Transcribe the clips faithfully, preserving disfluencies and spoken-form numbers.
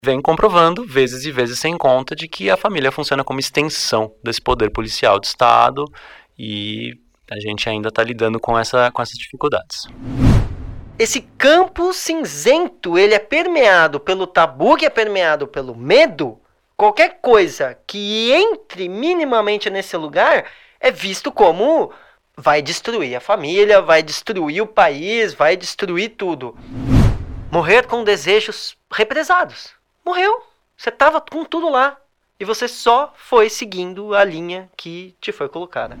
vem comprovando, vezes e vezes sem conta, de que a família funciona como extensão desse poder policial do Estado e a gente ainda está lidando com, essa, com essas dificuldades. Esse campo cinzento, ele é permeado pelo tabu, que é permeado pelo medo. Qualquer coisa que entre minimamente nesse lugar é visto como vai destruir a família, vai destruir o país, vai destruir tudo. Morrer com desejos represados. Morreu. Você estava com tudo lá. E você só foi seguindo a linha que te foi colocada.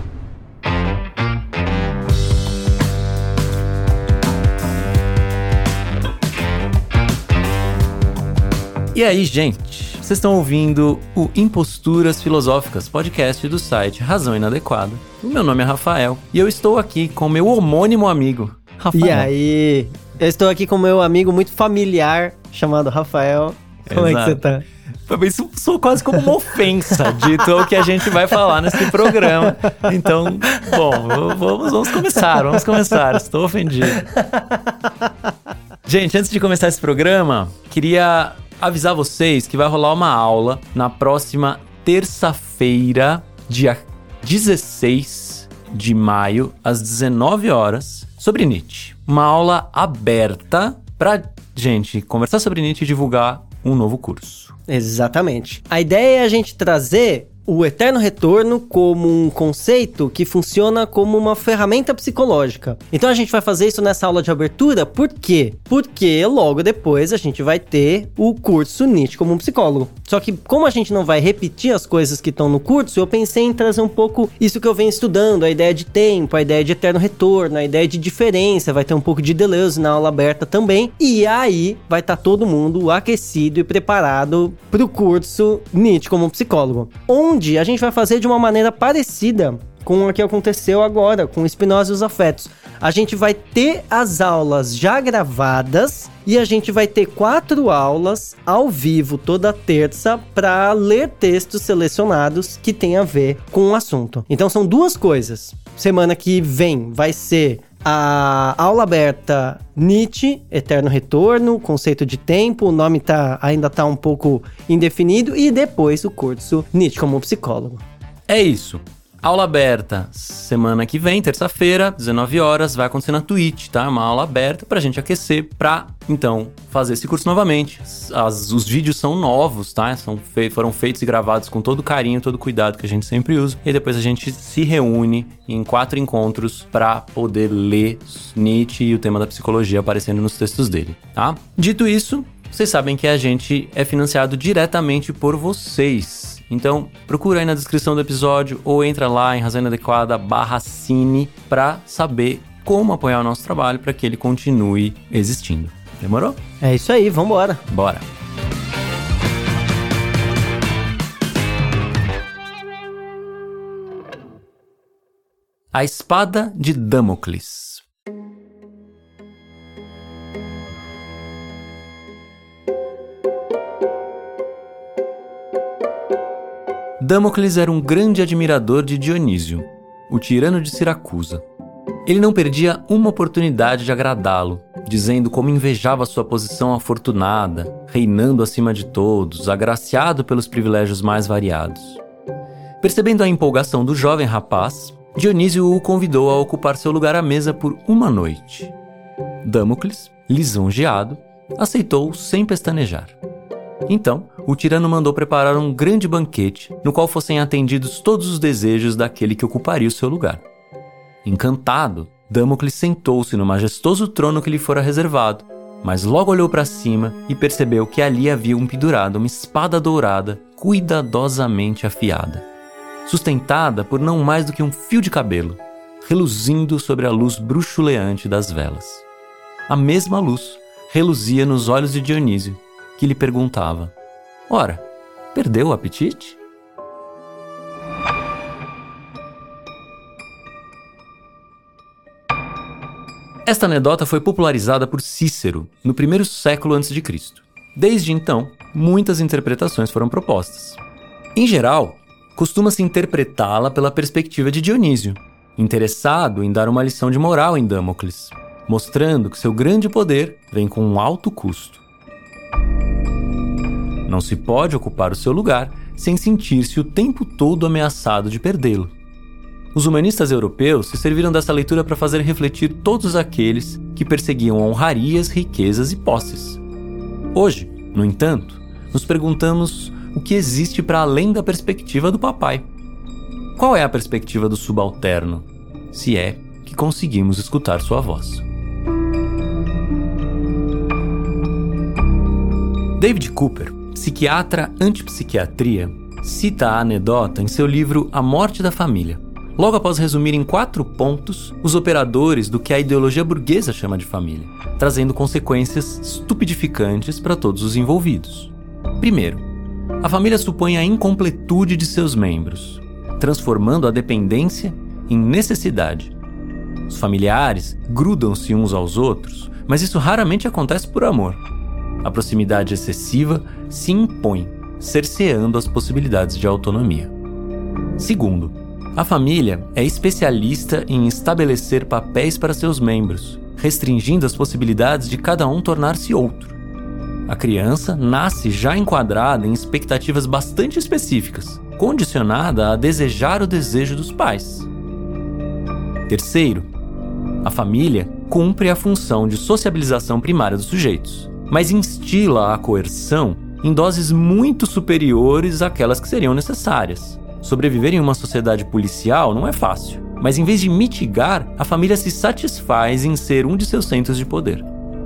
E aí, gente? Vocês estão ouvindo o Imposturas Filosóficas, podcast do site Razão Inadequada. O meu nome é Rafael e eu estou aqui com meu homônimo amigo, Rafael. E aí? Eu estou aqui com meu amigo muito familiar, chamado Rafael. Como Exato. É que você tá? Isso soou quase como uma ofensa, dito o que a gente vai falar nesse programa. Então, bom, vamos, vamos começar, vamos começar. Estou ofendido. Gente, antes de começar esse programa, queria avisar vocês que vai rolar uma aula na próxima terça-feira, dia dezesseis de maio, às dezenove horas, sobre Nietzsche. Uma aula aberta pra gente conversar sobre Nietzsche e divulgar um novo curso. Exatamente. A ideia é a gente trazer o eterno retorno como um conceito que funciona como uma ferramenta psicológica. Então a gente vai fazer isso nessa aula de abertura, por quê? Porque logo depois a gente vai ter o curso Nietzsche como um psicólogo. Só que como a gente não vai repetir as coisas que estão no curso, eu pensei em trazer um pouco isso que eu venho estudando, a ideia de tempo, a ideia de eterno retorno, a ideia de diferença, vai ter um pouco de Deleuze na aula aberta também, e aí vai estar todo mundo aquecido e preparado para o curso Nietzsche como um psicólogo. Onde a gente vai fazer de uma maneira parecida com o que aconteceu agora, com Spinoza e os afetos. A gente vai ter as aulas já gravadas e a gente vai ter quatro aulas ao vivo toda terça para ler textos selecionados que tem a ver com o assunto. Então são duas coisas. Semana que vem vai ser a aula aberta Nietzsche, Eterno Retorno, conceito de tempo, o nome tá, ainda tá um pouco indefinido, e depois o curso Nietzsche como psicólogo. É isso. Aula aberta semana que vem, terça-feira, dezenove horas, vai acontecer na Twitch, tá? Uma aula aberta pra gente aquecer pra, então, fazer esse curso novamente. As, os vídeos são novos, tá? São fe- foram feitos e gravados com todo carinho, todo cuidado que a gente sempre usa. E depois a gente se reúne em quatro encontros pra poder ler Nietzsche e o tema da psicologia aparecendo nos textos dele, tá? Dito isso, vocês sabem que a gente é financiado diretamente por vocês. Então, procura aí na descrição do episódio ou entra lá em razão inadequada barra cine para saber como apoiar o nosso trabalho para que ele continue existindo. Demorou? É isso aí, vambora. Bora. A Espada de Damocles. Damocles era um grande admirador de Dionísio, o tirano de Siracusa. Ele não perdia uma oportunidade de agradá-lo, dizendo como invejava sua posição afortunada, reinando acima de todos, agraciado pelos privilégios mais variados. Percebendo a empolgação do jovem rapaz, Dionísio o convidou a ocupar seu lugar à mesa por uma noite. Damocles, lisonjeado, aceitou sem pestanejar. Então, o tirano mandou preparar um grande banquete no qual fossem atendidos todos os desejos daquele que ocuparia o seu lugar. Encantado, Damocles sentou-se no majestoso trono que lhe fora reservado, mas logo olhou para cima e percebeu que ali havia um pendurado uma espada dourada cuidadosamente afiada, sustentada por não mais do que um fio de cabelo, reluzindo sobre a luz bruxuleante das velas. A mesma luz reluzia nos olhos de Dionísio, que lhe perguntava: ora, perdeu o apetite? Esta anedota foi popularizada por Cícero no primeiro século antes de Cristo. Desde então, muitas interpretações foram propostas. Em geral, costuma-se interpretá-la pela perspectiva de Dionísio, interessado em dar uma lição de moral em Damocles, mostrando que seu grande poder vem com um alto custo. Não se pode ocupar o seu lugar sem sentir-se o tempo todo ameaçado de perdê-lo. Os humanistas europeus se serviram dessa leitura para fazer refletir todos aqueles que perseguiam honrarias, riquezas e posses. Hoje, no entanto, nos perguntamos o que existe para além da perspectiva do papai. Qual é a perspectiva do subalterno, se é que conseguimos escutar sua voz? David Cooper, psiquiatra antipsiquiatria, cita a anedota em seu livro A Morte da Família, logo após resumir em quatro pontos os operadores do que a ideologia burguesa chama de família, trazendo consequências estupidificantes para todos os envolvidos. Primeiro, a família supõe a incompletude de seus membros, transformando a dependência em necessidade. Os familiares grudam-se uns aos outros, mas isso raramente acontece por amor. A proximidade excessiva se impõe, cerceando as possibilidades de autonomia. Segundo, a família é especialista em estabelecer papéis para seus membros, restringindo as possibilidades de cada um tornar-se outro. A criança nasce já enquadrada em expectativas bastante específicas, condicionada a desejar o desejo dos pais. Terceiro, a família cumpre a função de sociabilização primária dos sujeitos, mas instila a coerção em doses muito superiores àquelas que seriam necessárias. Sobreviver em uma sociedade policial não é fácil, mas em vez de mitigar, a família se satisfaz em ser um de seus centros de poder.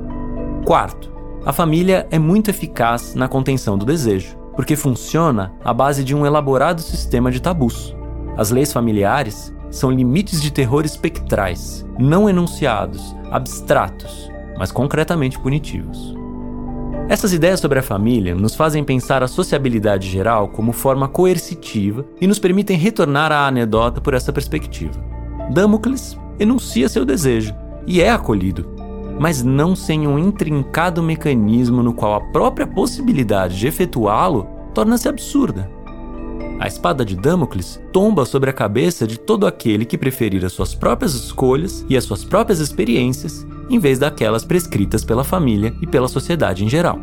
Quarto, a família é muito eficaz na contenção do desejo, porque funciona à base de um elaborado sistema de tabus. As leis familiares são limites de terror espectrais, não enunciados, abstratos, mas concretamente punitivos. Essas ideias sobre a família nos fazem pensar a sociabilidade geral como forma coercitiva e nos permitem retornar à anedota por essa perspectiva. Damocles enuncia seu desejo e é acolhido, mas não sem um intrincado mecanismo no qual a própria possibilidade de efetuá-lo torna-se absurda. A espada de Damocles tomba sobre a cabeça de todo aquele que preferir as suas próprias escolhas e as suas próprias experiências em vez daquelas prescritas pela família e pela sociedade em geral.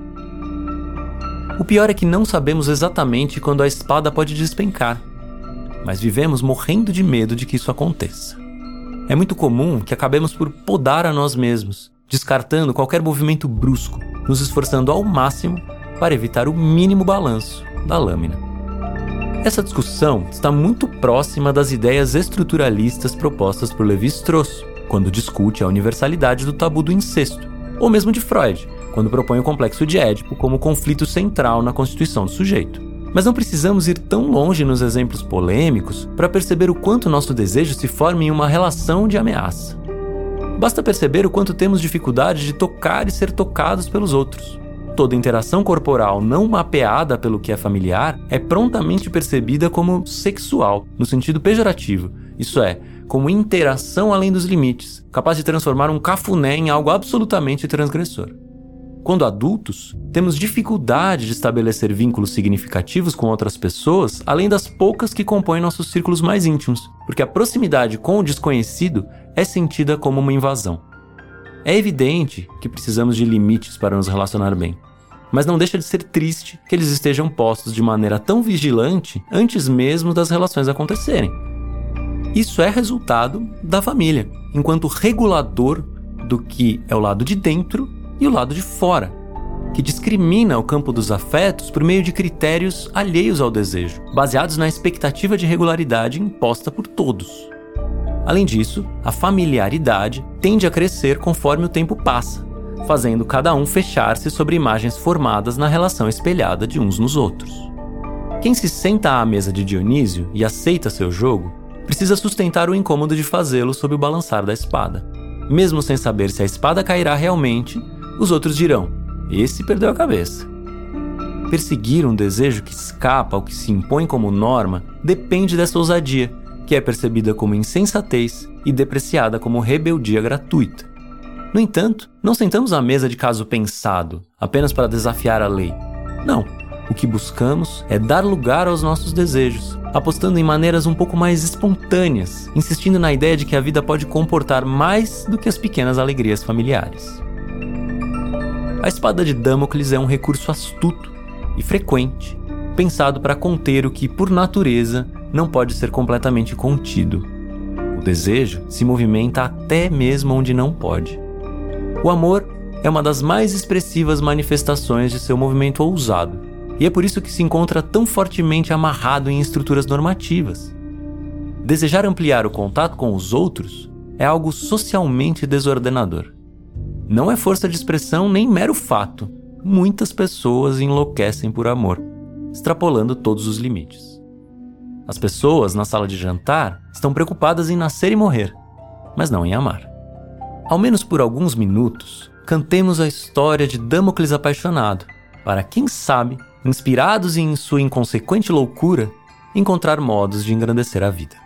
O pior é que não sabemos exatamente quando a espada pode despencar, mas vivemos morrendo de medo de que isso aconteça. É muito comum que acabemos por podar a nós mesmos, descartando qualquer movimento brusco, nos esforçando ao máximo para evitar o mínimo balanço da lâmina. Essa discussão está muito próxima das ideias estruturalistas propostas por Lévi-Strauss, quando discute a universalidade do tabu do incesto, ou mesmo de Freud, quando propõe o complexo de Édipo como conflito central na constituição do sujeito. Mas não precisamos ir tão longe nos exemplos polêmicos para perceber o quanto nosso desejo se forma em uma relação de ameaça. Basta perceber o quanto temos dificuldade de tocar e ser tocados pelos outros. Toda interação corporal não mapeada pelo que é familiar é prontamente percebida como sexual, no sentido pejorativo, isso é, como interação além dos limites, capaz de transformar um cafuné em algo absolutamente transgressor. Quando adultos, temos dificuldade de estabelecer vínculos significativos com outras pessoas, além das poucas que compõem nossos círculos mais íntimos, porque a proximidade com o desconhecido é sentida como uma invasão. É evidente que precisamos de limites para nos relacionar bem, mas não deixa de ser triste que eles estejam postos de maneira tão vigilante antes mesmo das relações acontecerem. Isso é resultado da família, enquanto regulador do que é o lado de dentro e o lado de fora, que discrimina o campo dos afetos por meio de critérios alheios ao desejo, baseados na expectativa de regularidade imposta por todos. Além disso, a familiaridade tende a crescer conforme o tempo passa, fazendo cada um fechar-se sobre imagens formadas na relação espelhada de uns nos outros. Quem se senta à mesa de Dionísio e aceita seu jogo, precisa sustentar o incômodo de fazê-lo sob o balançar da espada. Mesmo sem saber se a espada cairá realmente, os outros dirão: esse perdeu a cabeça. Perseguir um desejo que escapa ao que se impõe como norma depende dessa ousadia, que é percebida como insensatez e depreciada como rebeldia gratuita. No entanto, não sentamos à mesa de caso pensado, apenas para desafiar a lei. Não, o que buscamos é dar lugar aos nossos desejos, apostando em maneiras um pouco mais espontâneas, insistindo na ideia de que a vida pode comportar mais do que as pequenas alegrias familiares. A espada de Damocles é um recurso astuto, e frequente, pensado para conter o que, por natureza, não pode ser completamente contido. O desejo se movimenta até mesmo onde não pode. O amor é uma das mais expressivas manifestações de seu movimento ousado, e é por isso que se encontra tão fortemente amarrado em estruturas normativas. Desejar ampliar o contato com os outros é algo socialmente desordenador. Não é força de expressão nem mero fato. Muitas pessoas enlouquecem por amor, extrapolando todos os limites. As pessoas na sala de jantar estão preocupadas em nascer e morrer, mas não em amar. Ao menos por alguns minutos, cantemos a história de Damocles apaixonado, para quem sabe, inspirados em sua inconsequente loucura, encontrar modos de engrandecer a vida.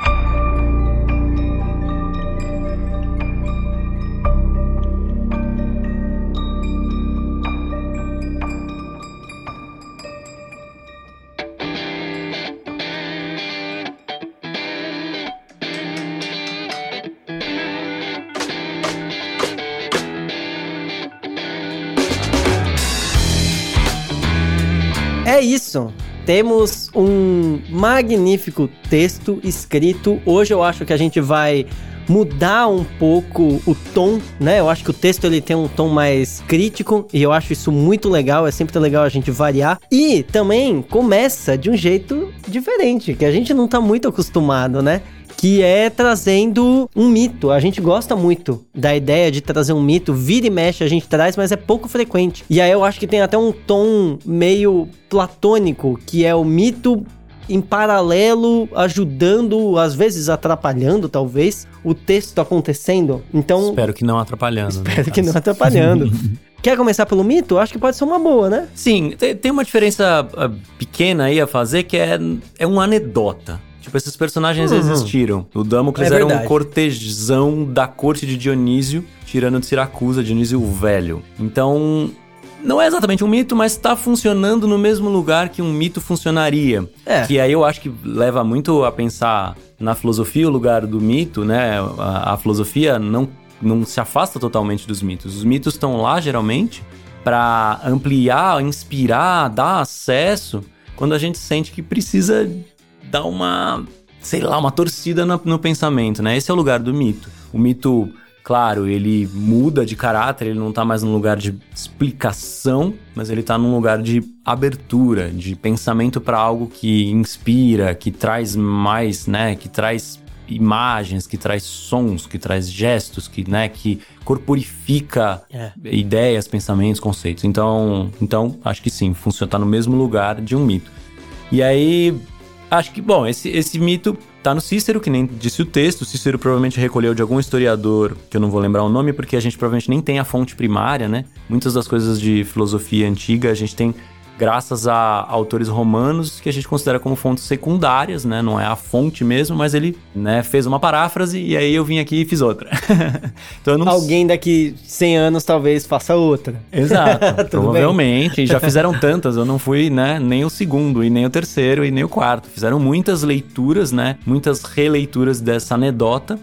É isso. Temos um magnífico texto escrito. Hoje eu acho que a gente vai mudar um pouco o tom, né? Eu acho que o texto ele tem um tom mais crítico e eu acho isso muito legal. É sempre legal a gente variar. E também começa de um jeito diferente, que a gente não tá muito acostumado, né? Que é trazendo um mito. A gente gosta muito da ideia de trazer um mito, vira e mexe a gente traz, mas é pouco frequente. E aí eu acho que tem até um tom meio platônico, que é o mito em paralelo, ajudando, às vezes atrapalhando, talvez, o texto acontecendo. Então, espero que não atrapalhando. Espero né, que não atrapalhando. Quer começar pelo mito? Acho que pode ser uma boa, né? Sim, tem uma diferença uh, pequena aí a fazer, que é, é uma anedota. Tipo, esses personagens uhum. existiram. O Damocles é era um cortesão da corte de Dionísio, tirano de Siracusa, Dionísio o Velho. Então, não é exatamente um mito, mas está funcionando no mesmo lugar que um mito funcionaria. É. Que aí eu acho que leva muito a pensar na filosofia, o lugar do mito, né? A, a filosofia não, não se afasta totalmente dos mitos. Os mitos estão lá, geralmente, para ampliar, inspirar, dar acesso, quando a gente sente que precisa dar uma, sei lá, uma torcida no, no pensamento, né? Esse é o lugar do mito. O mito, claro, ele muda de caráter, ele não tá mais num lugar de explicação, mas ele tá num lugar de abertura, de pensamento para algo que inspira, que traz mais, né? Que traz imagens, que traz sons, que traz gestos, que, né? Que corporifica é. ideias, pensamentos, conceitos. Então, então, acho que sim, funciona, tá no mesmo lugar de um mito. E aí, acho que, bom, esse, esse mito tá no Cícero, que nem disse o texto. O Cícero provavelmente recolheu de algum historiador, que eu não vou lembrar o nome, porque a gente provavelmente nem tem a fonte primária, né? Muitas das coisas de filosofia antiga a gente tem graças a autores romanos que a gente considera como fontes secundárias, né? Não é a fonte mesmo, mas ele, né, fez uma paráfrase e aí eu vim aqui e fiz outra. Então eu não... Alguém daqui cem anos talvez faça outra. Exato, provavelmente. E já fizeram tantas, eu não fui, né, nem o segundo, e nem o terceiro, e nem o quarto. Fizeram muitas leituras, né? Muitas releituras dessa anedota.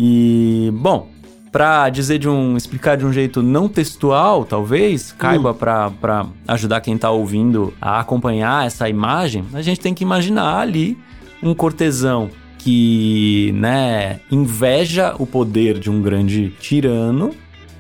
E, bom, para dizer de um, explicar de um jeito não textual, talvez, caiba uh. para ajudar quem tá ouvindo a acompanhar essa imagem, a gente tem que imaginar ali um cortesão que, né, inveja o poder de um grande tirano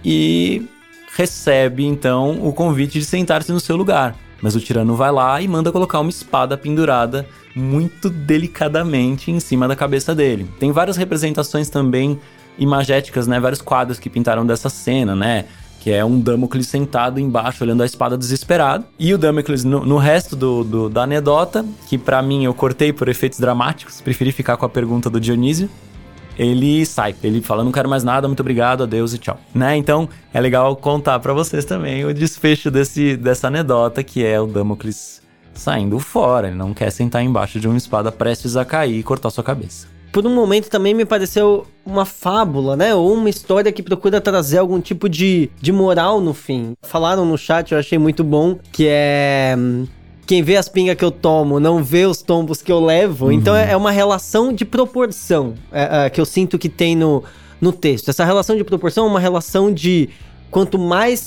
e recebe, então, o convite de sentar-se no seu lugar. Mas o tirano vai lá e manda colocar uma espada pendurada muito delicadamente em cima da cabeça dele. Tem várias representações também imagéticas, né? Vários quadros que pintaram dessa cena, né? Que é um Damocles sentado embaixo, olhando a espada desesperado. E o Damocles, no, no resto do, do, da anedota, que pra mim eu cortei por efeitos dramáticos, preferi ficar com a pergunta do Dionísio, ele sai. Ele fala, não quero mais nada, muito obrigado, adeus e tchau. Né? Então, é legal contar pra vocês também o desfecho desse, dessa anedota, que é o Damocles saindo fora. Ele não quer sentar embaixo de uma espada prestes a cair e cortar sua cabeça. Por um momento também me pareceu uma fábula, né? Ou uma história que procura trazer algum tipo de, de moral no fim. Falaram no chat, eu achei muito bom, que é... Quem vê as pingas que eu tomo não vê os tombos que eu levo. Uhum. Então é uma relação de proporção é, é, que eu sinto que tem no, no texto. Essa relação de proporção é uma relação de... Quanto mais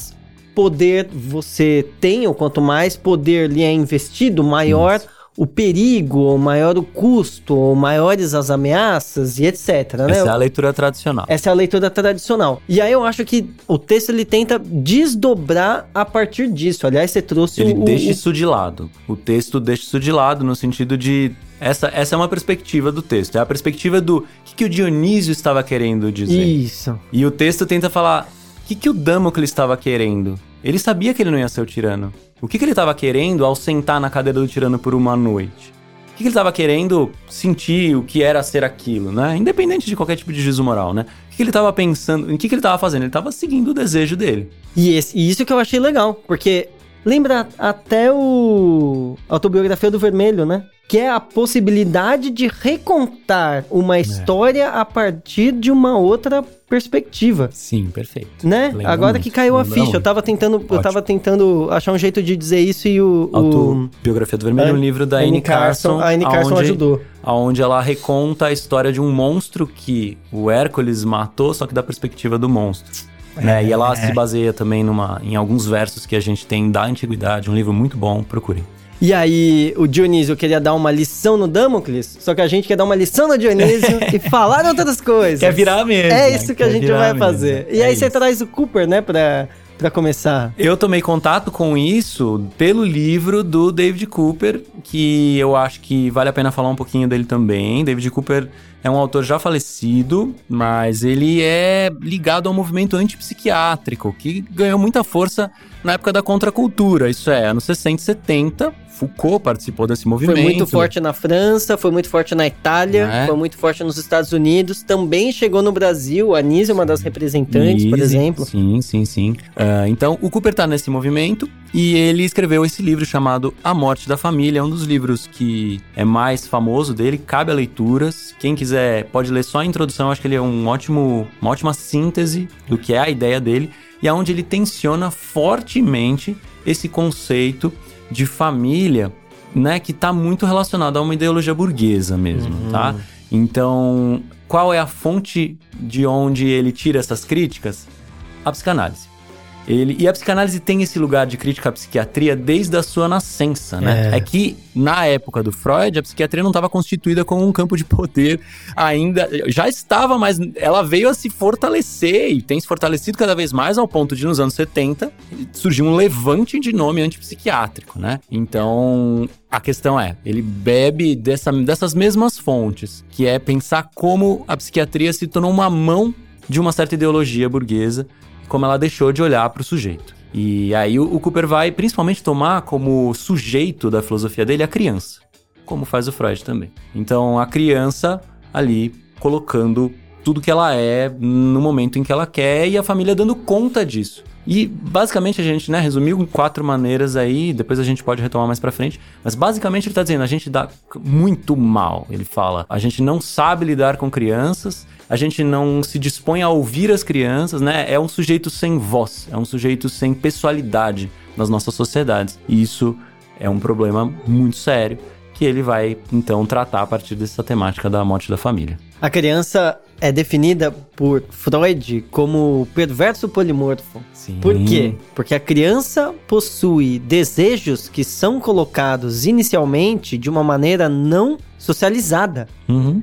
poder você tem, ou quanto mais poder lhe é investido, maior Isso. o perigo, ou maior o custo, ou maiores as ameaças e etcétera. Né? Essa é a leitura tradicional. Essa é a leitura tradicional. E aí eu acho que o texto ele tenta desdobrar a partir disso. Aliás, você trouxe ele o... Ele deixa o... isso de lado. O texto deixa isso de lado no sentido de... Essa, essa é uma perspectiva do texto. É a perspectiva do que, que o Dionísio estava querendo dizer. Isso. E o texto tenta falar... O que, que o Damocles estava querendo? Ele sabia que ele não ia ser o tirano. O que, que ele estava querendo ao sentar na cadeira do tirano por uma noite? O que, que ele estava querendo sentir o que era ser aquilo, né? Independente de qualquer tipo de juízo moral, né? O que, que ele estava pensando... O que, que ele estava fazendo? Ele estava seguindo o desejo dele. E, esse, e isso que eu achei legal, porque... Lembra até o... A autobiografia do Vermelho, né? Que é a possibilidade de recontar uma é. história a partir de uma outra perspectiva. Sim, perfeito. Né? Lembra Agora muito. que caiu a Lembra ficha. muito. Eu tava tentando, Ótimo. eu tava tentando achar um jeito de dizer isso e o... Autobiografia do Vermelho é um livro da Anne Carson. A Anne Carson onde, ajudou. Onde ela reconta a história de um monstro que o Hércules matou, só que da perspectiva do monstro. Né? É, e ela é. se baseia também numa, em alguns versos que a gente tem da Antiguidade, um livro muito bom, procurem. E aí, o Dionísio queria dar uma lição no Damocles, só que a gente quer dar uma lição no Dionísio e falar outras coisas. Quer virar mesmo. É isso que Quer a gente vai mesmo. fazer. E é aí isso. você traz o Cooper, né, pra... Pra começar. Eu tomei contato com isso pelo livro do David Cooper, que eu acho que vale a pena falar um pouquinho dele também. David Cooper é um autor já falecido, mas ele é ligado ao movimento antipsiquiátrico, que ganhou muita força na época da contracultura, isso é, anos sessenta e setenta. Foucault participou desse movimento. Foi muito forte na França, foi muito forte na Itália, é? foi muito forte nos Estados Unidos, também chegou no Brasil, a Anísia é uma das representantes, Nise, por exemplo. Sim, sim, sim. Uh, então, o Cooper tá nesse movimento e ele escreveu esse livro chamado A Morte da Família, é um dos livros que é mais famoso dele, cabe a leituras. Quem quiser pode ler só a introdução, acho que ele é um ótimo, uma ótima síntese do que é a ideia dele, e é onde ele tensiona fortemente esse conceito de família, né, que está muito relacionado a uma ideologia burguesa mesmo, uhum. tá? Então, qual é a fonte de onde ele tira essas críticas? A psicanálise. Ele, e a psicanálise tem esse lugar de crítica à psiquiatria desde a sua nascença, né? É, é que, na época do Freud, a psiquiatria não estava constituída como um campo de poder ainda. Já estava, mas ela veio a se fortalecer e tem se fortalecido cada vez mais ao ponto de, nos anos setenta, surgiu um levante de nome antipsiquiátrico, né? Então, a questão é, ele bebe dessa, dessas mesmas fontes, que é pensar como a psiquiatria se tornou uma mão de uma certa ideologia burguesa, como ela deixou de olhar para o sujeito. E aí o, o Cooper vai principalmente tomar como sujeito da filosofia dele a criança, como faz o Freud também. Então a criança ali colocando tudo que ela é no momento em que ela quer e a família dando conta disso. E basicamente a gente, né, resumiu em quatro maneiras aí, depois a gente pode retomar mais pra frente, mas basicamente ele tá dizendo, a gente dá muito mal, ele fala, a gente não sabe lidar com crianças, a gente não se dispõe a ouvir as crianças, né, é um sujeito sem voz, é um sujeito sem pessoalidade nas nossas sociedades, e isso é um problema muito sério, que ele vai, então, tratar a partir dessa temática da morte da família. A criança é definida por Freud como perverso polimorfo. Sim. Por quê? Porque a criança possui desejos que são colocados inicialmente de uma maneira não socializada. Uhum.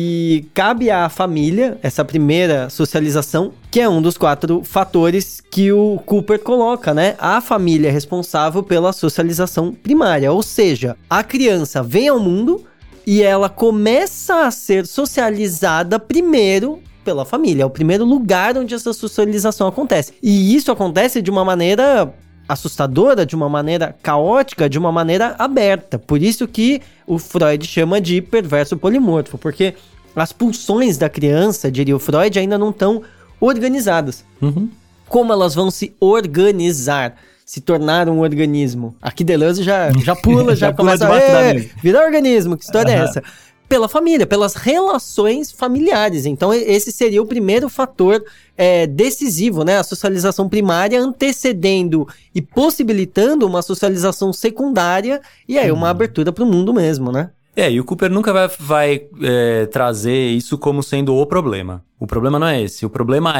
E cabe à família, essa primeira socialização, que é um dos quatro fatores que o Cooper coloca, né? A família é responsável pela socialização primária, ou seja, a criança vem ao mundo e ela começa a ser socializada primeiro pela família. É o primeiro lugar onde essa socialização acontece. E isso acontece de uma maneira assustadora, de uma maneira caótica, de uma maneira aberta. Por isso que o Freud chama de perverso polimorfo, porque as pulsões da criança, diria o Freud, ainda não estão organizadas. Uhum. Como elas vão se organizar? Se tornar um organismo. Aqui Deleuze já, já pula, já, já começa a virar organismo. Que história uhum. é essa? Pela família, pelas relações familiares. Então, esse seria o primeiro fator é, decisivo, né? A socialização primária antecedendo e possibilitando uma socialização secundária e aí uma uhum. abertura para o mundo mesmo, né? É, e o Cooper nunca vai, vai é, trazer isso como sendo o problema. O problema não é esse. O problema é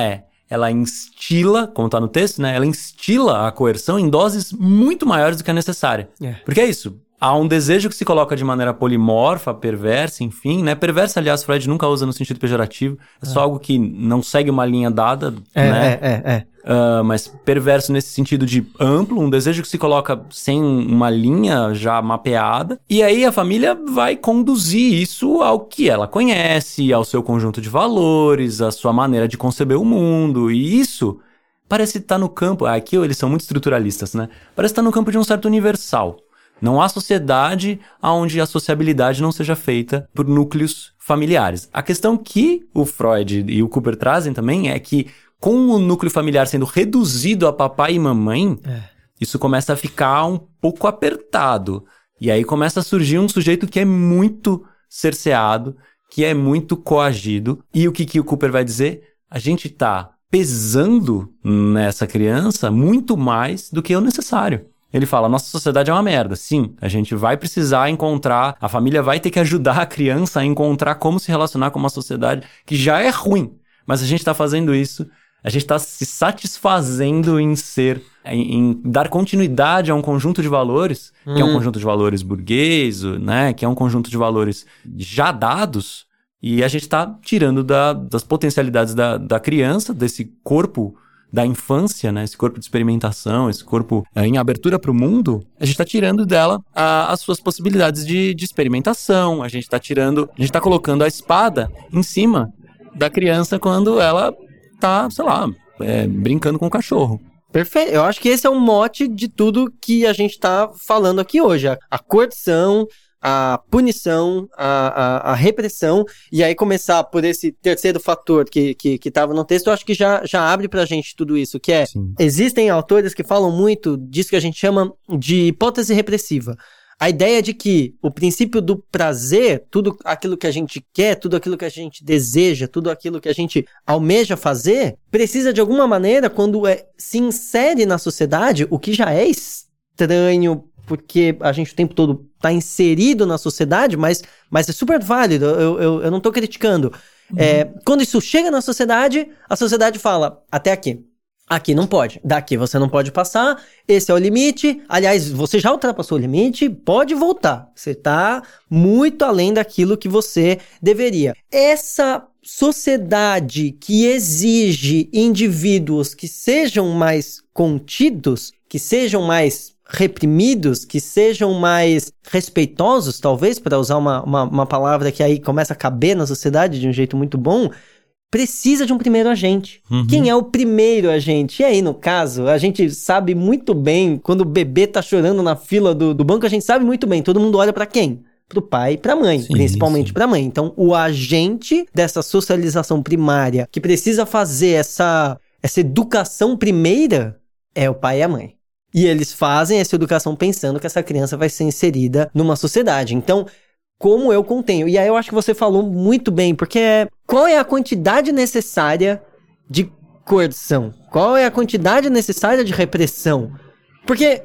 ela instila, como está no texto, né? Ela instila a coerção em doses muito maiores do que a necessária. É. Porque é isso. Há um desejo que se coloca de maneira polimorfa, perversa, enfim, né? Perversa, aliás, Freud nunca usa no sentido pejorativo. É, é. só algo que não segue uma linha dada, é, né? É, é, é. Uh, mas perverso nesse sentido de amplo, um desejo que se coloca sem uma linha já mapeada. E aí a família vai conduzir isso ao que ela conhece, ao seu conjunto de valores, à sua maneira de conceber o mundo. E isso parece estar no campo... Aqui eles são muito estruturalistas, né? Parece estar no campo de um certo universal. Não há sociedade onde a sociabilidade não seja feita por núcleos familiares. A questão que o Freud e o Cooper trazem também é que, com o núcleo familiar sendo reduzido a papai e mamãe, é. isso começa a ficar um pouco apertado. E aí começa a surgir um sujeito que é muito cerceado, que é muito coagido. E o que, que o Cooper vai dizer? A gente está pesando nessa criança muito mais do que o necessário. Ele fala, nossa sociedade é uma merda. Sim, a gente vai precisar encontrar, a família vai ter que ajudar a criança a encontrar como se relacionar com uma sociedade que já é ruim. Mas a gente está fazendo isso, a gente está se satisfazendo em ser, em, em dar continuidade a um conjunto de valores, hum. que é um conjunto de valores burguês, né? Que é um conjunto de valores já dados, e a gente está tirando da, das potencialidades da, da criança, desse corpo da infância, né? Esse corpo de experimentação, esse corpo é, em abertura para o mundo, a gente está tirando dela a, as suas possibilidades de, de experimentação, a gente está tirando, a gente está colocando a espada em cima da criança quando ela tá, sei lá, é, brincando com o cachorro. Perfeito. Eu acho que esse é o mote de tudo que a gente tá falando aqui hoje. A, a coerção, a punição, a, a, a repressão, e aí começar por esse terceiro fator que, que, que tava no texto, eu acho que já, já abre pra gente tudo isso, que é, Sim. existem autores que falam muito disso que a gente chama de hipótese repressiva. A ideia de que o princípio do prazer, tudo aquilo que a gente quer, tudo aquilo que a gente deseja, tudo aquilo que a gente almeja fazer, precisa de alguma maneira, quando é, se insere na sociedade, o que já é estranho, porque a gente o tempo todo está inserido na sociedade, mas, mas é super válido, eu, eu, eu não estou criticando. Uhum. É, quando isso chega na sociedade, a sociedade fala, até aqui. Aqui não pode, daqui você não pode passar, esse é o limite, aliás, você já ultrapassou o limite, pode voltar, você está muito além daquilo que você deveria. Essa sociedade que exige indivíduos que sejam mais contidos, que sejam mais reprimidos, que sejam mais respeitosos, talvez, para usar uma, uma, uma palavra que aí começa a caber na sociedade de um jeito muito bom, precisa de um primeiro agente. Uhum. Quem é o primeiro agente? E aí, no caso, a gente sabe muito bem, quando o bebê tá chorando na fila do, do banco, a gente sabe muito bem, todo mundo olha para quem? Pro pai e pra mãe, sim, principalmente pra mãe. Então, o agente dessa socialização primária, que precisa fazer essa, essa educação primeira, é o pai e a mãe. E eles fazem essa educação pensando que essa criança vai ser inserida numa sociedade. Então, como eu contenho? E aí eu acho que você falou muito bem, porque é, qual é a quantidade necessária de coerção? Qual é a quantidade necessária de repressão? Porque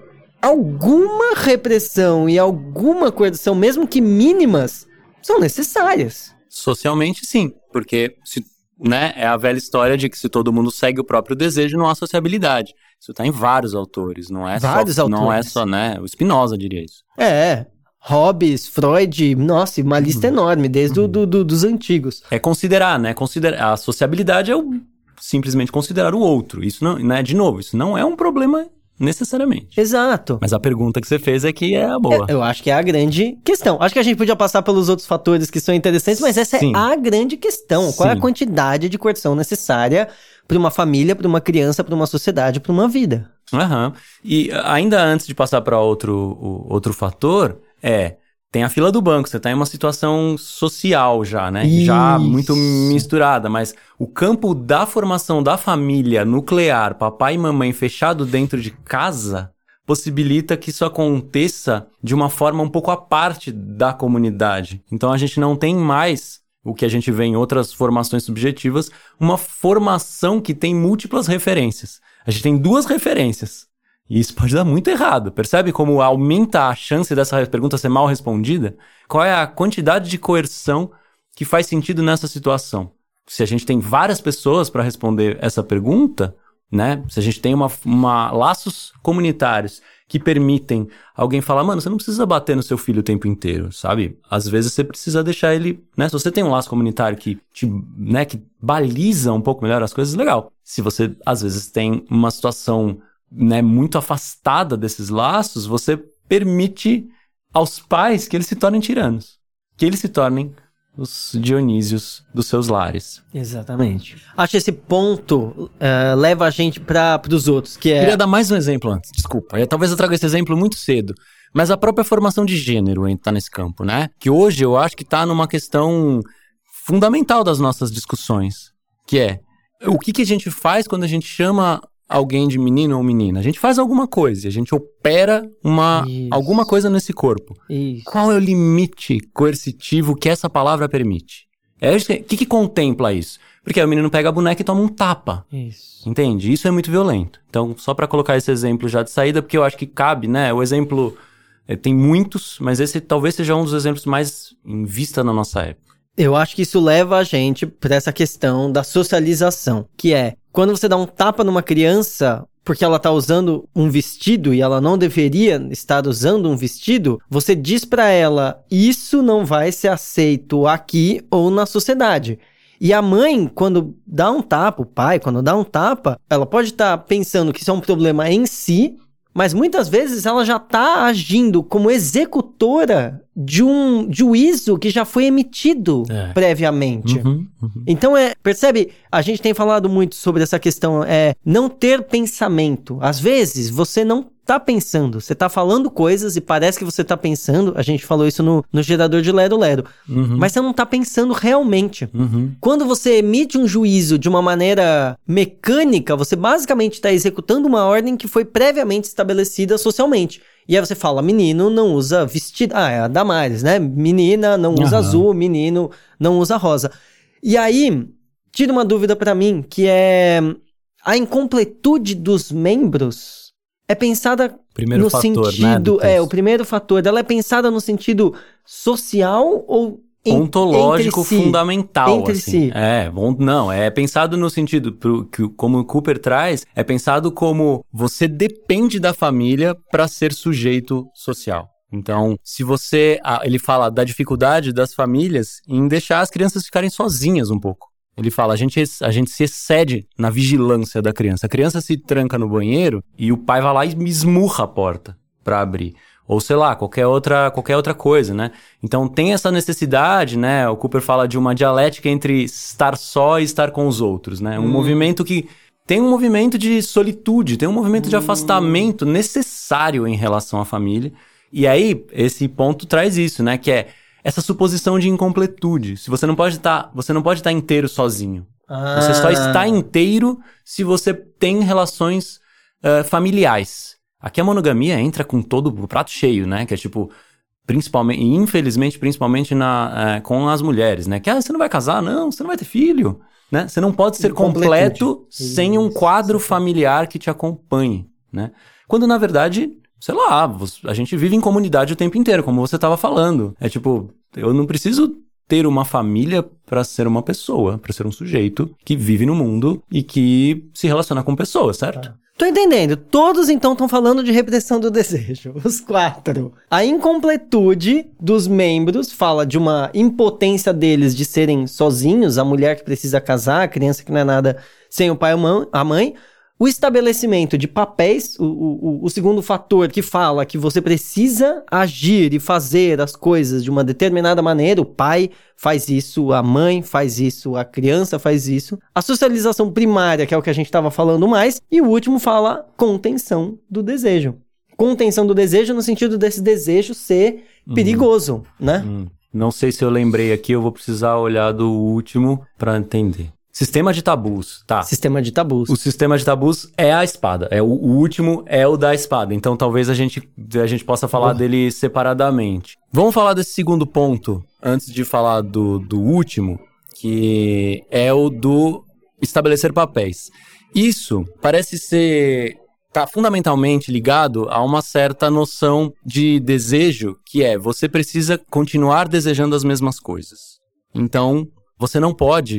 alguma repressão e alguma coerção, mesmo que mínimas, são necessárias. Socialmente, sim, porque se, né, é a velha história de que se todo mundo segue o próprio desejo, não há sociabilidade. Isso está em vários autores, não é vários só, autores. Não é só, né, o Spinoza diria isso. É, Hobbes, Freud, nossa, uma lista uhum. enorme, desde uhum. do, do, dos antigos. É considerar, né, considerar, a sociabilidade é o, simplesmente considerar o outro, isso não, né, de novo, isso não é um problema necessariamente. Exato. Mas a pergunta que você fez é que é a boa. É, eu acho que é a grande questão. Acho que a gente podia passar pelos outros fatores que são interessantes, mas essa Sim. é a grande questão. Qual Sim. é a quantidade de coerção necessária para uma família, para uma criança, para uma sociedade, para uma vida? Aham. Uhum. E ainda antes de passar para outro, o, outro fator, é... Tem a fila do banco, você está em uma situação social já, né? Isso. Já muito misturada, mas o campo da formação da família nuclear, papai e mamãe fechado dentro de casa, possibilita que isso aconteça de uma forma um pouco à parte da comunidade. Então a gente não tem mais, o que a gente vê em outras formações subjetivas, uma formação que tem múltiplas referências. A gente tem duas referências. E isso pode dar muito errado. Percebe como aumenta a chance dessa pergunta ser mal respondida? Qual é a quantidade de coerção que faz sentido nessa situação? se a gente tem várias pessoas para responder essa pergunta, né? Se a gente tem uma, uma, laços comunitários que permitem alguém falar, mano, você não precisa bater no seu filho o tempo inteiro, sabe? Às vezes você precisa deixar ele, né? Se você tem um laço comunitário que, te, né, que baliza um pouco melhor as coisas, legal. Se você, às vezes, tem uma situação, né, muito afastada desses laços, você permite aos pais que eles se tornem tiranos, que eles se tornem os Dionísios dos seus lares. Exatamente. Acho que esse ponto uh, leva a gente para os outros, que é... Queria dar mais um exemplo antes, desculpa. Eu, talvez eu traga esse exemplo muito cedo. Mas a própria formação de gênero está nesse campo, né? Que hoje eu acho que está numa questão fundamental das nossas discussões. Que é, o que, que a gente faz quando a gente chama alguém de menino ou menina? A gente faz alguma coisa, a gente opera uma, alguma coisa nesse corpo. Isso. Qual é o limite coercitivo que essa palavra permite? É, o que, que contempla isso? Porque aí o menino pega a boneca e toma um tapa. Isso. Entende? Isso é muito violento. Então, só para colocar esse exemplo já de saída, porque eu acho que cabe, né? O exemplo, é, tem muitos, mas esse talvez seja um dos exemplos mais em vista na nossa época. Eu acho que isso leva a gente para essa questão da socialização, que é, quando você dá um tapa numa criança porque ela tá usando um vestido e ela não deveria estar usando um vestido, você diz para ela, isso não vai ser aceito aqui ou na sociedade. E a mãe, quando dá um tapa, o pai, quando dá um tapa, ela pode estar pensando que isso é um problema em si, mas muitas vezes ela já está agindo como executora de um juízo que já foi emitido é. previamente. Uhum, uhum. Então, é, percebe? A gente tem falado muito sobre essa questão, é não ter pensamento. Às vezes, você não está pensando. Você está falando coisas e parece que você está pensando. A gente falou isso no, no gerador de Lero Lero. Uhum. Mas você não está pensando realmente. Uhum. Quando você emite um juízo de uma maneira mecânica, você basicamente está executando uma ordem que foi previamente estabelecida socialmente. E aí você fala, menino não usa vestido. Ah, é a Damares, né? Menina não usa uhum. azul, menino não usa rosa. E aí, tira uma dúvida para mim, que é a incompletude dos membros é pensada primeiro no fator, sentido... né, é, o primeiro fator. Ela é pensada no sentido social ou... ontológico si, fundamental, entre assim. si. É, não, é pensado no sentido, pro, que, como o Cooper traz, é pensado como você depende da família para ser sujeito social. Então, se você... Ele fala da dificuldade das famílias em deixar as crianças ficarem sozinhas um pouco. Ele fala, a gente, a gente se excede na vigilância da criança. A criança se tranca no banheiro e o pai vai lá e esmurra a porta para abrir. Ou sei lá, qualquer outra, qualquer outra coisa, né? Então tem essa necessidade, né? O Cooper fala de uma dialética entre estar só e estar com os outros, né? Um hum. movimento que... Tem um movimento de solitude, tem um movimento hum. de afastamento necessário em relação à família. E aí, esse ponto traz isso, né? Que é essa suposição de incompletude. Se você não pode estar, você não pode estar inteiro sozinho. Ah. Você só está inteiro se você tem relações uh, familiares. Aqui a monogamia entra com todo o prato cheio, né? Que é tipo, principalmente, infelizmente, principalmente na, uh, com as mulheres, né? Que ah, você não vai casar, não, você não vai ter filho, né? Você não pode ser completo sem um quadro familiar que te acompanhe, né? Quando, na verdade, sei lá, a gente vive em comunidade o tempo inteiro, como você estava falando. É tipo, eu não preciso ter uma família para ser uma pessoa, para ser um sujeito que vive no mundo e que se relaciona com pessoas, certo? Ah. Tô entendendo. Todos, então, estão falando de repressão do desejo. Os quatro. A incompletude dos membros fala de uma impotência deles de serem sozinhos, a mulher que precisa casar, a criança que não é nada sem o pai ou a mãe. O estabelecimento de papéis, o, o, o segundo fator que fala que você precisa agir e fazer as coisas de uma determinada maneira, o pai faz isso, a mãe faz isso, a criança faz isso. A socialização primária, que é o que a gente estava falando mais, e o último fala contenção do desejo. Contenção do desejo no sentido desse desejo ser uhum. perigoso, né? Uhum. Não sei se eu lembrei aqui, eu vou precisar olhar do último para entender. Sistema de tabus, tá. Sistema de tabus. O sistema de tabus é a espada. É o, o último é o da espada. Então talvez a gente, a gente possa falar oh. dele separadamente. Vamos falar desse segundo ponto, antes de falar do, do último, que é o do estabelecer papéis. Isso parece ser... Tá fundamentalmente ligado a uma certa noção de desejo, que é, você precisa continuar desejando as mesmas coisas. Então, você não pode...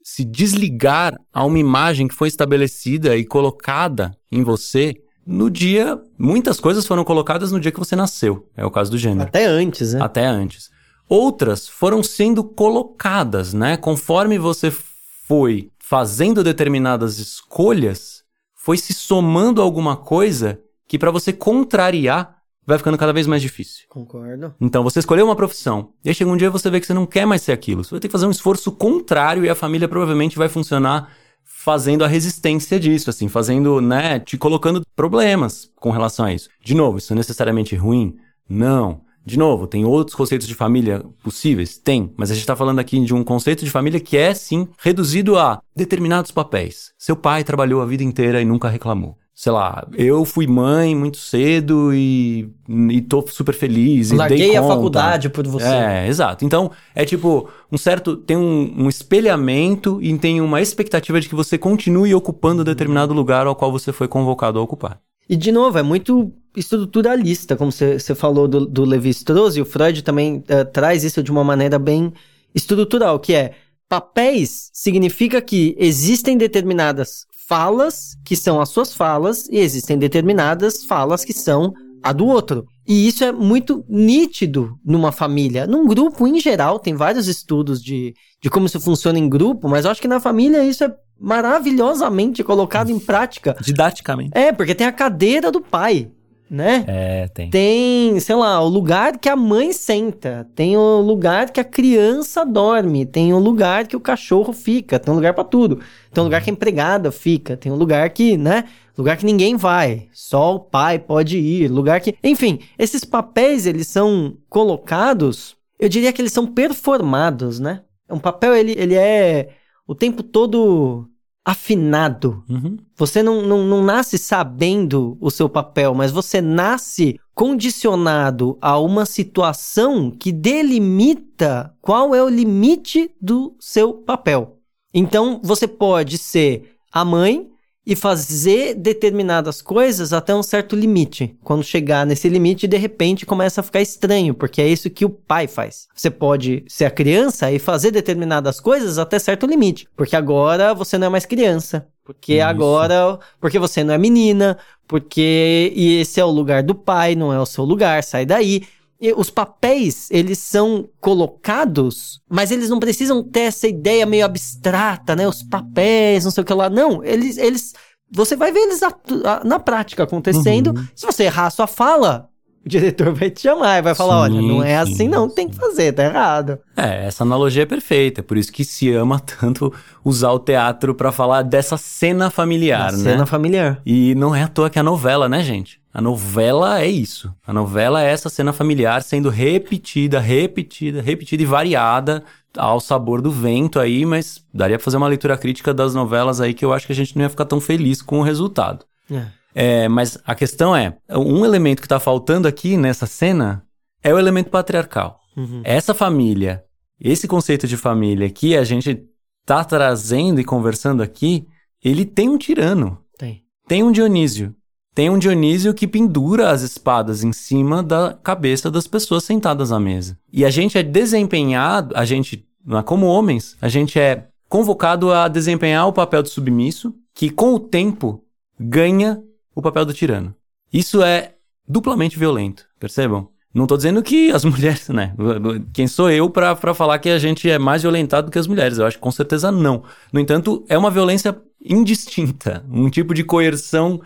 se desligar a uma imagem que foi estabelecida e colocada em você no dia... Muitas coisas foram colocadas no dia que você nasceu. É o caso do gênero. Até antes, né? Até antes. Outras foram sendo colocadas, né? Conforme você foi fazendo determinadas escolhas, foi se somando alguma coisa que para você contrariar vai ficando cada vez mais difícil. Concordo. Então, você escolheu uma profissão, e aí chega um dia você vê que você não quer mais ser aquilo. Você vai ter que fazer um esforço contrário e a família provavelmente vai funcionar fazendo a resistência disso, assim, fazendo, né, te colocando problemas com relação a isso. De novo, isso é necessariamente ruim? Não. De novo, tem outros conceitos de família possíveis? Tem, mas a gente está falando aqui de um conceito de família que é, sim, reduzido a determinados papéis. Seu pai trabalhou a vida inteira e nunca reclamou. Sei lá, eu fui mãe muito cedo e, e tô super feliz e Larguei dei conta. a faculdade por você. É, exato. Então, é tipo, um certo... Tem um, um espelhamento e tem uma expectativa de que você continue ocupando determinado lugar ao qual você foi convocado a ocupar. E, de novo, é muito estruturalista, como você falou do, do Levi-Strauss, e o Freud também uh, traz isso de uma maneira bem estrutural, que é, papéis significa que existem determinadas falas que são as suas falas e existem determinadas falas que são a do outro. E isso é muito nítido numa família. Num grupo, em geral, tem vários estudos de, de como isso funciona em grupo, mas eu acho que na família isso é maravilhosamente colocado em prática. Didaticamente. É, porque tem a cadeira do pai, né? É, tem. Tem, sei lá, o lugar que a mãe senta, tem o lugar que a criança dorme, tem o lugar que o cachorro fica, tem um lugar pra tudo. Tem um lugar que a empregada fica, tem um lugar que, né, lugar que ninguém vai, só o pai pode ir, lugar que... Enfim, esses papéis, eles são colocados, eu diria que eles são performados, né? Um papel, ele, ele é o tempo todo afinado. Uhum. Você não, não, não nasce sabendo o seu papel, mas você nasce condicionado a uma situação que delimita qual é o limite do seu papel. Então, você pode ser a mãe e fazer determinadas coisas até um certo limite. Quando chegar nesse limite, de repente, começa a ficar estranho, porque é isso que o pai faz. Você pode ser a criança e fazer determinadas coisas até certo limite, porque agora você não é mais criança. Porque isso. agora... Porque você não é menina, porque e esse é o lugar do pai, não é o seu lugar, sai daí. E os papéis, eles são colocados, mas eles não precisam ter essa ideia meio abstrata, né? Os papéis, não sei o que lá. Não, eles... eles você vai ver eles a, a, na prática acontecendo. Uhum. Se você errar a sua fala, o diretor vai te chamar e vai falar, sim, olha, não é sim, assim não, sim. tem que fazer, tá errado. É, essa analogia é perfeita, por isso que se ama tanto usar o teatro pra falar dessa cena familiar, da né? Cena familiar. E não é à toa que a novela, né, gente? A novela é isso. A novela é essa cena familiar sendo repetida, repetida, repetida e variada ao sabor do vento aí, mas daria pra fazer uma leitura crítica das novelas aí que eu acho que a gente não ia ficar tão feliz com o resultado. É. É, mas a questão é, um elemento que tá faltando aqui nessa cena é o elemento patriarcal. Uhum. Essa família, esse conceito de família que a gente tá trazendo e conversando aqui, ele tem um tirano. Tem. Tem um Dionísio. Tem um Dionísio que pendura as espadas em cima da cabeça das pessoas sentadas à mesa. E a gente é desempenhado, a gente, como homens, a gente é convocado a desempenhar o papel de submisso, que com o tempo ganha o papel do tirano. Isso é duplamente violento, percebam? Não tô dizendo que as mulheres, né? Quem sou eu pra, pra falar que a gente é mais violentado do que as mulheres? Eu acho que com certeza não. No entanto, é uma violência indistinta, um tipo de coerção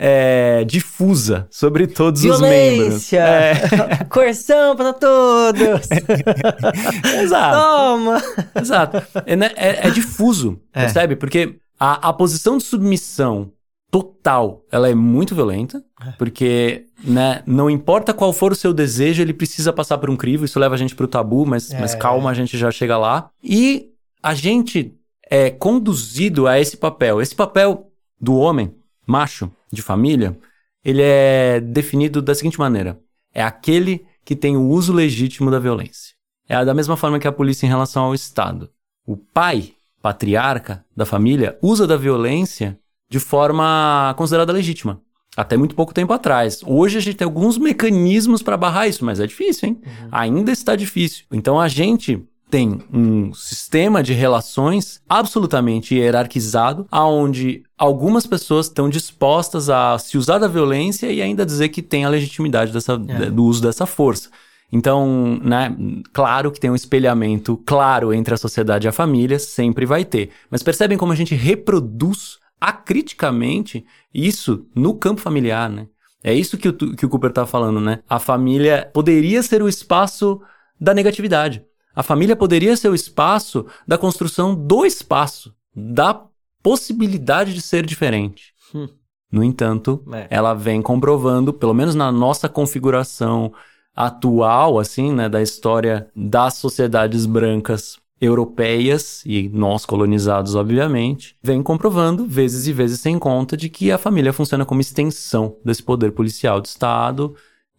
é, difusa sobre todos Violência. os membros. É. Coerção pra todos! Exato. Toma! Exato. É, né? é, é difuso, é. percebe? Porque a, a posição de submissão total, ela é muito violenta, é. porque, né, não importa qual for o seu desejo, ele precisa passar por um crivo, isso leva a gente pro tabu, mas, é. mas calma, a gente já chega lá. E a gente é conduzido a esse papel. Esse papel do homem, macho, de família, ele é definido da seguinte maneira: é aquele que tem o uso legítimo da violência. É da mesma forma que a polícia em relação ao Estado. O pai, patriarca da família, usa da violência de forma considerada legítima. Até muito pouco tempo atrás. Hoje a gente tem alguns mecanismos para barrar isso, mas é difícil, hein? Uhum. Ainda está difícil. Então a gente, tem um sistema de relações absolutamente hierarquizado, onde algumas pessoas estão dispostas a se usar da violência e ainda dizer que tem a legitimidade dessa, é. do uso dessa força. Então, né, claro que tem um espelhamento claro entre a sociedade e a família, sempre vai ter. Mas percebem como a gente reproduz acriticamente isso no campo familiar, né? É isso que o, que o Cooper tá falando, né? A família poderia ser o espaço da negatividade. A família poderia ser o espaço da construção do espaço, da possibilidade de ser diferente. Hum. No entanto, é. ela vem comprovando, pelo menos na nossa configuração atual, assim, né, da história das sociedades brancas europeias, e nós colonizados, obviamente, vem comprovando, vezes e vezes sem conta, de que a família funciona como extensão desse poder policial do Estado,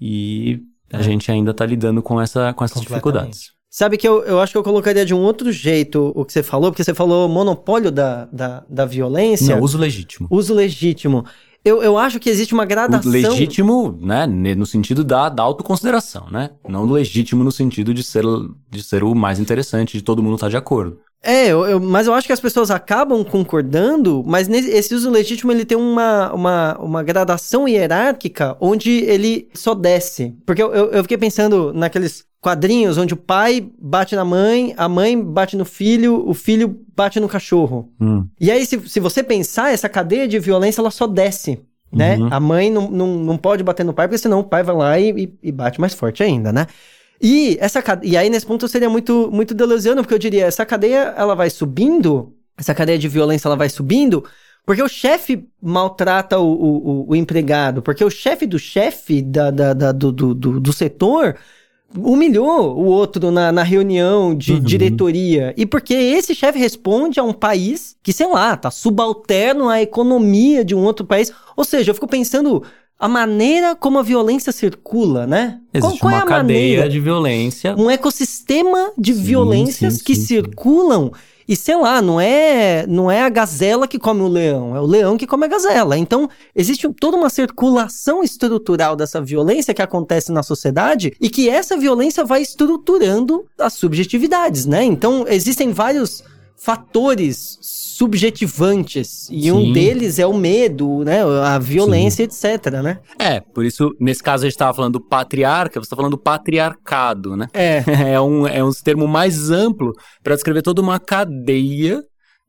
e a é. gente ainda está lidando com, essa, com essas dificuldades. Sabe que eu, eu acho que eu colocaria de um outro jeito o que você falou, porque você falou monopólio da, da, da violência. Não, uso legítimo. Uso legítimo. Eu, eu acho que existe uma gradação... O legítimo, né, no sentido da, da autoconsideração, né? Não legítimo no sentido de ser, de ser o mais interessante, de todo mundo estar de acordo. É, eu, eu, mas eu acho que as pessoas acabam concordando, mas nesse, esse uso legítimo ele tem uma, uma, uma gradação hierárquica onde ele só desce. Porque eu, eu, eu fiquei pensando naqueles quadrinhos onde o pai bate na mãe, a mãe bate no filho, o filho bate no cachorro. Hum. E aí, se, se você pensar, essa cadeia de violência, ela só desce, né? Uhum. A mãe não, não, não pode bater no pai, porque senão o pai vai lá e, e, e bate mais forte ainda, né? E, essa, e aí, nesse ponto, eu seria muito, muito deleuziano, porque eu diria, essa cadeia, ela vai subindo, essa cadeia de violência, ela vai subindo, porque o chefe maltrata o, o, o empregado, porque o chefe do chefe da, da, da, do, do, do, do setor humilhou o outro na, na reunião de uhum. diretoria. E porque esse chefe responde a um país que, sei lá, tá subalterno à economia de um outro país. Ou seja, eu fico pensando a maneira como a violência circula, né? Existe qual, qual uma é a cadeia maneira? de violência. Um ecossistema de sim, violências sim, que sim, circulam. Sim. E sei lá, não é, não é a gazela que come o leão, é o leão que come a gazela. Então, existe toda uma circulação estrutural dessa violência que acontece na sociedade e que essa violência vai estruturando as subjetividades, né? Então, existem vários fatores subjetivantes e Sim. um deles é o medo, né? A violência, Sim. etc, né? É, por isso, nesse caso a gente estava falando do patriarca, você está falando do patriarcado, né? É. é, um, é um termo mais amplo para descrever toda uma cadeia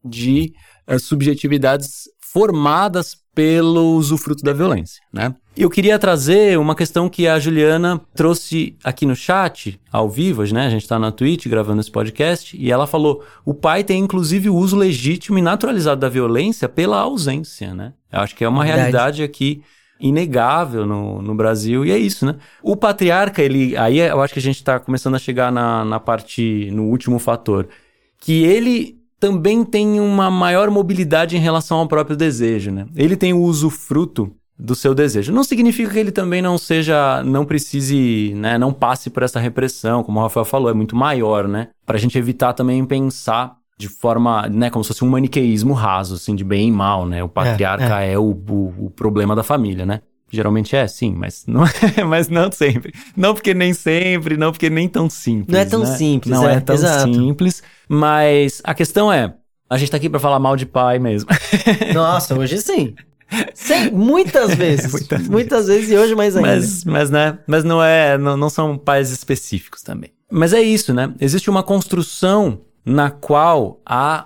de uh, subjetividades formadas pelo usufruto da violência, né? Eu queria trazer uma questão que a Juliana trouxe aqui no chat, ao vivo, né? A gente está na Twitch gravando esse podcast, e ela falou, o pai tem inclusive o uso legítimo e naturalizado da violência pela ausência, né? Eu acho que é uma Verdade. realidade aqui inegável no, no Brasil, e é isso, né? O patriarca, ele, aí eu acho que a gente está começando a chegar na, na parte, no último fator, que ele também tem uma maior mobilidade em relação ao próprio desejo, né? Ele tem o usufruto do seu desejo. Não significa que ele também não seja, não precise, né, não passe por essa repressão, como o Rafael falou, é muito maior, né? Pra gente evitar também pensar de forma, né, como se fosse um maniqueísmo raso, assim, de bem e mal, né? O patriarca é, é. é o, o, o problema da família, né? Geralmente é, sim, mas não, mas não sempre. Não porque nem sempre, não porque nem tão simples. Não é tão né? simples, Não é, é tão exato. simples, mas a questão é, a gente tá aqui pra falar mal de pai mesmo. Nossa, hoje sim. Sim, muitas vezes. muitas, muitas vezes. vezes e hoje mais ainda. Mas, mas, né, mas não, é, não, não são pais específicos também. Mas é isso, né? Existe uma construção na qual há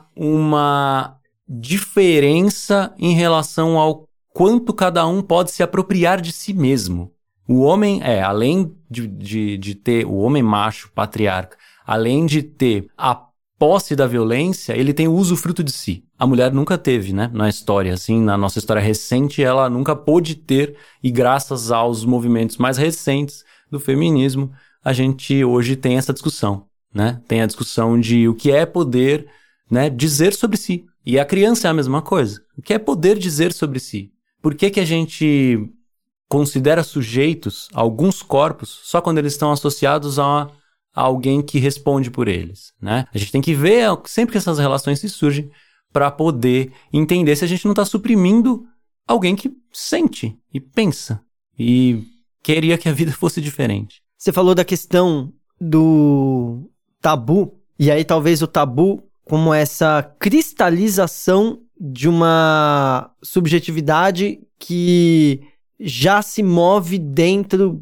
uma diferença em relação ao quanto cada um pode se apropriar de si mesmo. O homem é, além de, de, de ter o homem macho, patriarca, além de ter a posse da violência, ele tem o usufruto de si. A mulher nunca teve, né? Na história, assim, na nossa história recente, ela nunca pôde ter, e graças aos movimentos mais recentes do feminismo, a gente hoje tem essa discussão, né? Tem a discussão de o que é poder, né, dizer sobre si. E a criança é a mesma coisa. O que é poder dizer sobre si? Por que que a gente considera sujeitos alguns corpos só quando eles estão associados a alguém que responde por eles, né? A gente tem que ver sempre que essas relações se surgem para poder entender se a gente não está suprimindo alguém que sente e pensa e queria que a vida fosse diferente. Você falou da questão do tabu. E aí talvez o tabu como essa cristalização de uma subjetividade que já se move dentro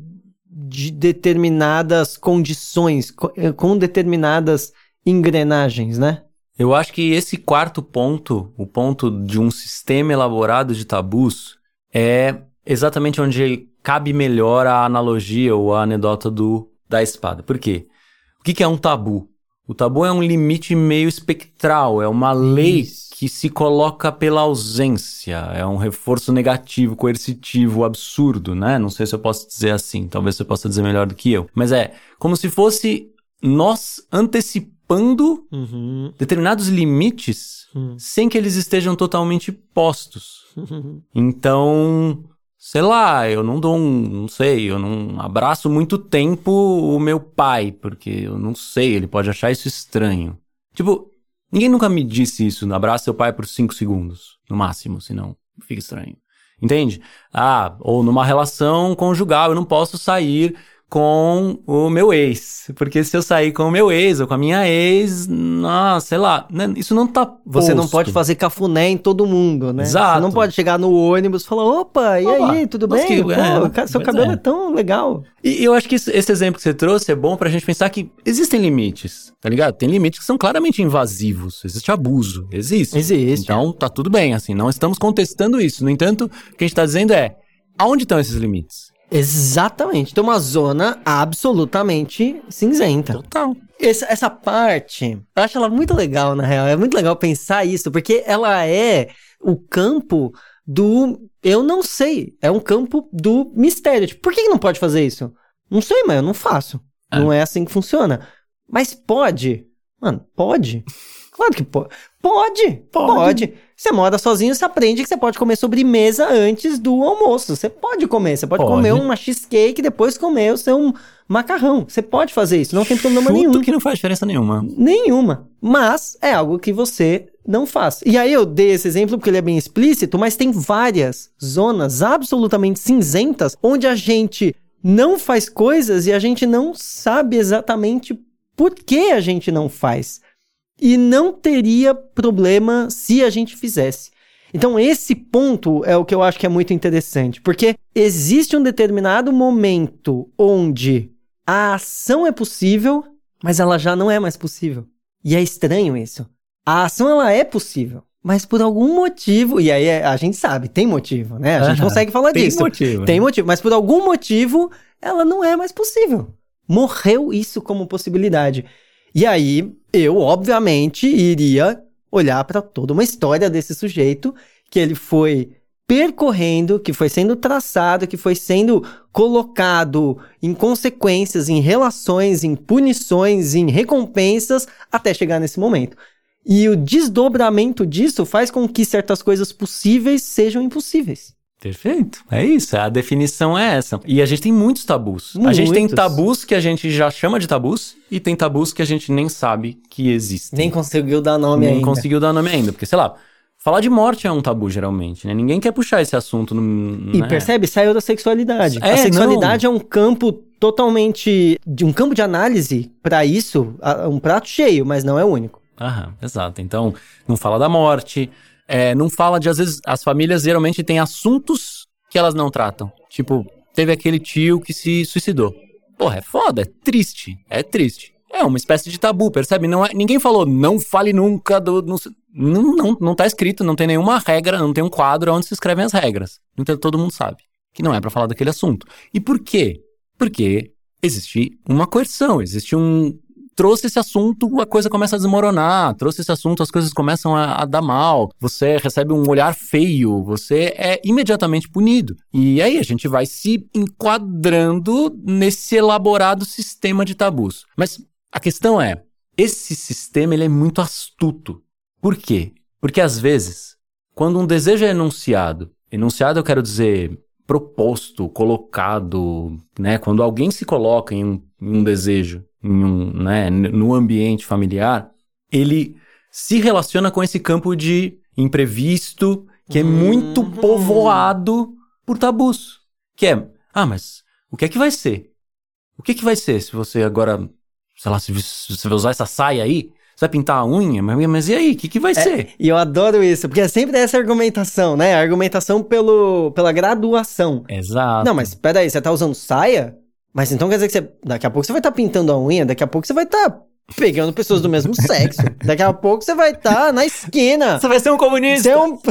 de determinadas condições, com determinadas engrenagens, né? Eu acho que esse quarto ponto, o ponto de um sistema elaborado de tabus, é exatamente onde cabe melhor a analogia ou a anedota do, da espada. Por quê? O que, que é um tabu? O tabu é um limite meio espectral, é uma lei Isso. que se coloca pela ausência, é um reforço negativo, coercitivo, absurdo, né? Não sei se eu posso dizer assim, talvez você possa dizer melhor do que eu. Mas é como se fosse nós antecipando uhum. determinados limites uhum. sem que eles estejam totalmente postos. Uhum. Então, sei lá, eu não dou um, não sei, eu não abraço muito tempo o meu pai, porque eu não sei, ele pode achar isso estranho. Tipo, ninguém nunca me disse isso, abraça seu pai por cinco segundos, no máximo, senão fica estranho. Entende? Ah, ou numa relação conjugal, eu não posso sair com o meu ex, porque se eu sair com o meu ex ou com a minha ex, nossa, sei lá, né? Isso não tá posto. Você não pode fazer cafuné em todo mundo, né? Exato. Você não pode chegar no ônibus e falar, opa, e opa, aí, tudo bem? Que, Pô, é, seu cabelo é. é tão legal. E eu acho que isso, esse exemplo que você trouxe é bom pra gente pensar que existem limites, tá ligado? Tem limites que são claramente invasivos, existe abuso, existe. Existe. Então tá tudo bem, assim, não estamos contestando isso. No entanto, o que a gente tá dizendo é, aonde estão esses limites? Exatamente. Tem uma zona absolutamente cinzenta. Total. Essa, essa parte, eu acho ela muito legal, na real. É muito legal pensar isso, porque ela é o campo do eu não sei. É um campo do mistério. Tipo, por que não pode fazer isso? Não sei, mas eu não faço. É. Não é assim que funciona. Mas pode. Mano, pode. Claro que pode. Pode. Pode. Pode. Você mora sozinho, você aprende que você pode comer sobremesa antes do almoço. Você pode comer. Você pode, pode. comer uma cheesecake e depois comer o seu macarrão. Você pode fazer isso. Não tem problema Chuto nenhum. que não faz diferença nenhuma. Nenhuma. Mas é algo que você não faz. E aí eu dei esse exemplo porque ele é bem explícito, mas tem várias zonas absolutamente cinzentas onde a gente não faz coisas e a gente não sabe exatamente por que a gente não faz. E não teria problema se a gente fizesse. Então esse ponto é o que eu acho que é muito interessante, porque existe um determinado momento onde a ação é possível, mas ela já não é mais possível. E é estranho isso. A ação ela é possível, mas por algum motivo, e aí a gente sabe, tem motivo, né? A gente uhum, consegue falar tem disso. Motivo, tem né? motivo, mas por algum motivo ela não é mais possível. Morreu isso como possibilidade. E aí, eu, obviamente, iria olhar para toda uma história desse sujeito, que ele foi percorrendo, que foi sendo traçado, que foi sendo colocado em consequências, em relações, em punições, em recompensas, até chegar nesse momento. E o desdobramento disso faz com que certas coisas possíveis sejam impossíveis. Perfeito, é isso, a definição é essa. E a gente tem muitos tabus. Muitos. A gente tem tabus que a gente já chama de tabus e tem tabus que a gente nem sabe que existem. Nem conseguiu dar nome nem ainda. Nem conseguiu dar nome ainda, porque sei lá, falar de morte é um tabu geralmente, né? Ninguém quer puxar esse assunto. No, e né? percebe? Saiu da sexualidade. É, a sexualidade não. é um campo totalmente, de um campo de análise para isso, um prato cheio, mas não é o único. Aham, exato. Então, não fala da morte, é, não fala de, às vezes, as famílias geralmente têm assuntos que elas não tratam. Tipo, teve aquele tio que se suicidou. Porra, é foda, é triste, é triste. É uma espécie de tabu, percebe? Não é, ninguém falou, não fale nunca do... Não, não, não, não tá escrito, não tem nenhuma regra, não tem um quadro onde se escrevem as regras. Então todo mundo sabe que não é pra falar daquele assunto. E por quê? Porque existe uma coerção, existe um... Trouxe esse assunto, a coisa começa a desmoronar. Trouxe esse assunto, as coisas começam a, a dar mal. Você recebe um olhar feio. Você é imediatamente punido. E aí a gente vai se enquadrando nesse elaborado sistema de tabus. Mas a questão é, esse sistema ele é muito astuto. Por quê? Porque às vezes, quando um desejo é enunciado, enunciado eu quero dizer proposto, colocado, né? Quando alguém se coloca em um, em um desejo, em um, né, no ambiente familiar, ele se relaciona com esse campo de imprevisto, que é muito uhum. povoado por tabus. Que é, ah, mas o que é que vai ser? O que é que vai ser se você agora sei lá, se você vai usar essa saia aí, você vai pintar a unha, mas, mas e aí, o que, que vai é, ser? E eu adoro isso, porque é sempre essa argumentação, né? A argumentação pelo, pela graduação. Exato. Não, mas peraí, você tá usando saia? Mas então quer dizer que você, daqui a pouco você vai estar tá pintando a unha, daqui a pouco você vai estar... Tá pegando pessoas do mesmo sexo. Daqui a pouco você vai estar tá na esquina. Você vai ser um comunista. Você é um...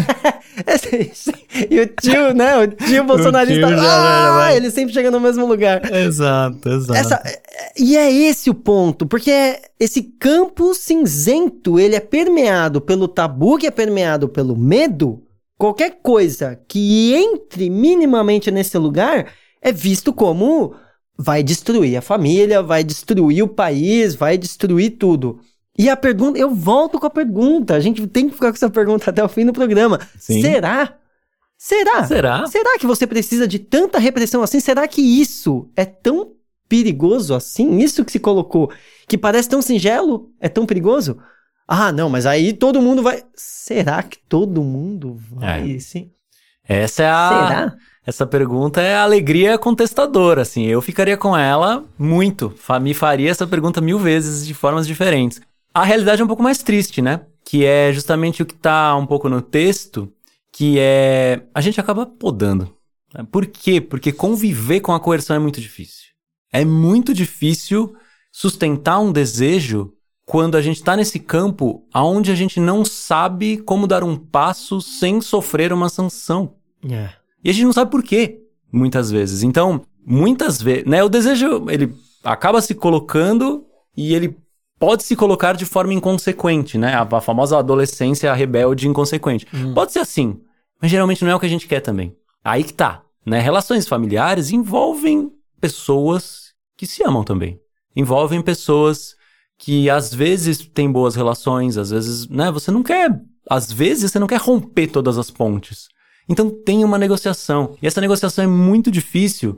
E o tio, né? O tio bolsonarista. O tio ah, era, ele sempre chega no mesmo lugar. Exato, exato. Essa... E é esse o ponto. Porque esse campo cinzento, ele é permeado pelo tabu, que é permeado pelo medo. Qualquer coisa que entre minimamente nesse lugar é visto como... vai destruir a família, vai destruir o país, vai destruir tudo. E a pergunta, eu volto com a pergunta, a gente tem que ficar com essa pergunta até o fim do programa. Sim. Será? Será? Será? Será que você precisa de tanta repressão assim? Será que isso é tão perigoso assim? Isso que se colocou, que parece tão singelo, é tão perigoso? Ah, não, mas aí todo mundo vai... Será que todo mundo vai? É. Sim. Essa é a... Será? Essa pergunta é a alegria contestadora, assim. Eu ficaria com ela muito. Me faria essa pergunta mil vezes de formas diferentes. A realidade é um pouco mais triste, né? Que é justamente o que tá um pouco no texto, que é... a gente acaba podando. Por quê? Porque conviver com a coerção é muito difícil. É muito difícil sustentar um desejo quando a gente tá nesse campo onde a gente não sabe como dar um passo sem sofrer uma sanção. É. Yeah. E a gente não sabe por quê, muitas vezes. Então, muitas vezes, né, o desejo, ele acaba se colocando e ele pode se colocar de forma inconsequente, né? A, a famosa adolescência rebelde inconsequente. Hum. Pode ser assim, mas geralmente não é o que a gente quer também. Aí que tá, né? Relações familiares envolvem pessoas que se amam também. Envolvem pessoas que às vezes têm boas relações, às vezes, né? Você não quer, às vezes você não quer romper todas as pontes. Então tem uma negociação. E essa negociação é muito difícil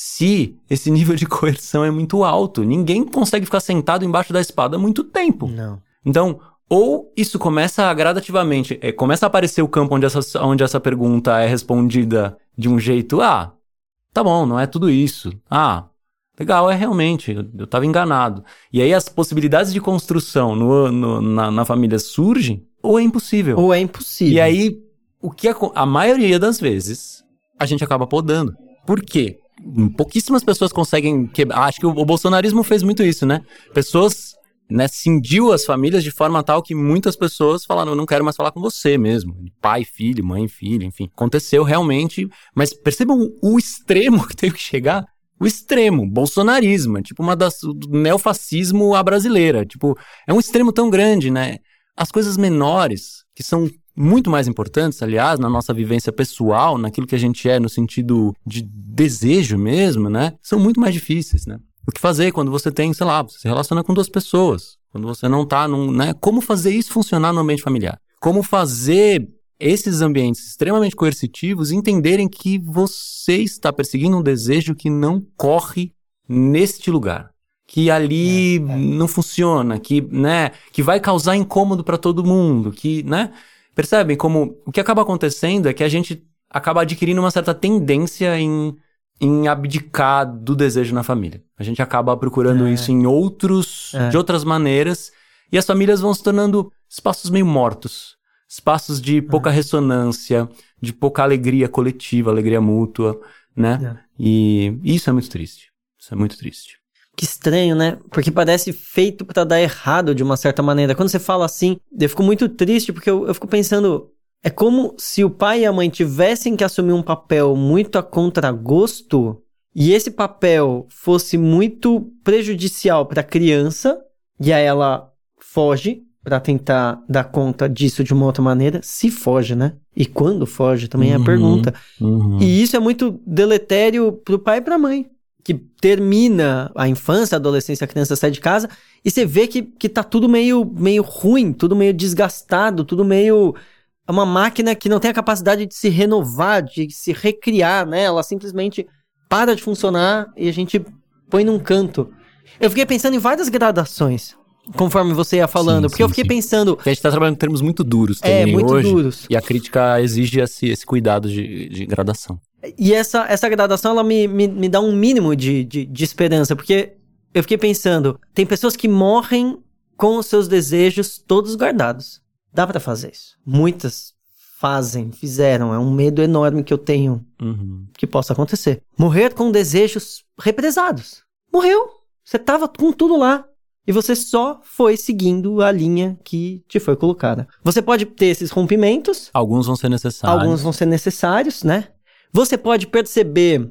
se esse nível de coerção é muito alto. Ninguém consegue ficar sentado embaixo da espada há muito tempo. Não. Então, ou isso começa a gradativamente... É, começa a aparecer o campo onde essa, onde essa pergunta é respondida de um jeito... Ah, tá bom, não é tudo isso. Ah, legal, é realmente, eu, eu tava enganado. E aí as possibilidades de construção no, no, na, na família surgem, ou é impossível. Ou é impossível. E aí... O que a, a maioria das vezes a gente acaba podando. Por quê? Pouquíssimas pessoas conseguem quebrar. Ah, acho que o, o bolsonarismo fez muito isso, né? Pessoas, né, cindiu as famílias de forma tal que muitas pessoas falaram, eu não quero mais falar com você mesmo. Pai, filho, mãe, filho, enfim. Aconteceu realmente. Mas percebam o, o extremo que teve que chegar. O extremo, bolsonarismo. Tipo uma das... Do neofascismo à brasileira. Tipo, é um extremo tão grande, né? As coisas menores, que são... muito mais importantes, aliás, na nossa vivência pessoal, naquilo que a gente é no sentido de desejo mesmo, né? São muito mais difíceis, né? O que fazer quando você tem, sei lá, você se relaciona com duas pessoas, quando você não tá num, né? Como fazer isso funcionar no ambiente familiar? Como fazer esses ambientes extremamente coercitivos entenderem que você está perseguindo um desejo que não corre neste lugar? Que ali é, é. não funciona, que, né, que vai causar incômodo para todo mundo, que, né? Percebem como o que acaba acontecendo é que a gente acaba adquirindo uma certa tendência em, em abdicar do desejo na família. A gente acaba procurando é. isso em outros, é. de outras maneiras, e as famílias vão se tornando espaços meio mortos, espaços de pouca é. ressonância, de pouca alegria coletiva, alegria mútua, né? É. E isso é muito triste. Isso é muito triste. Que estranho, né? Porque parece feito pra dar errado de uma certa maneira. Quando você fala assim, eu fico muito triste porque eu, eu fico pensando... É como se o pai e a mãe tivessem que assumir um papel muito a contragosto e esse papel fosse muito prejudicial pra criança e aí ela foge pra tentar dar conta disso de uma outra maneira. Se foge, né? E quando foge também é a pergunta. Uhum. E isso é muito deletério pro pai e pra mãe. Que termina a infância, a adolescência, a criança sai de casa e você vê que, que tá tudo meio, meio ruim, tudo meio desgastado, tudo meio... É uma máquina que não tem a capacidade de se renovar, de se recriar, né? Ela simplesmente para de funcionar e a gente põe num canto. Eu fiquei pensando em várias gradações, conforme você ia falando, sim, porque sim, eu fiquei sim. pensando... A gente tá trabalhando em termos muito duros também é, muito hoje, duros. E a crítica exige esse, esse cuidado de, de gradação. E essa, essa gradação, ela me, me, me dá um mínimo de, de, de esperança, porque eu fiquei pensando, tem pessoas que morrem com os seus desejos todos guardados. Dá pra fazer isso. Muitas fazem, fizeram. É um medo enorme que eu tenho Uhum. que possa acontecer. Morrer com desejos represados. Morreu. Você tava com tudo lá. E você só foi seguindo a linha que te foi colocada. Você pode ter esses rompimentos. Alguns vão ser necessários. Alguns vão ser necessários, né? Você pode perceber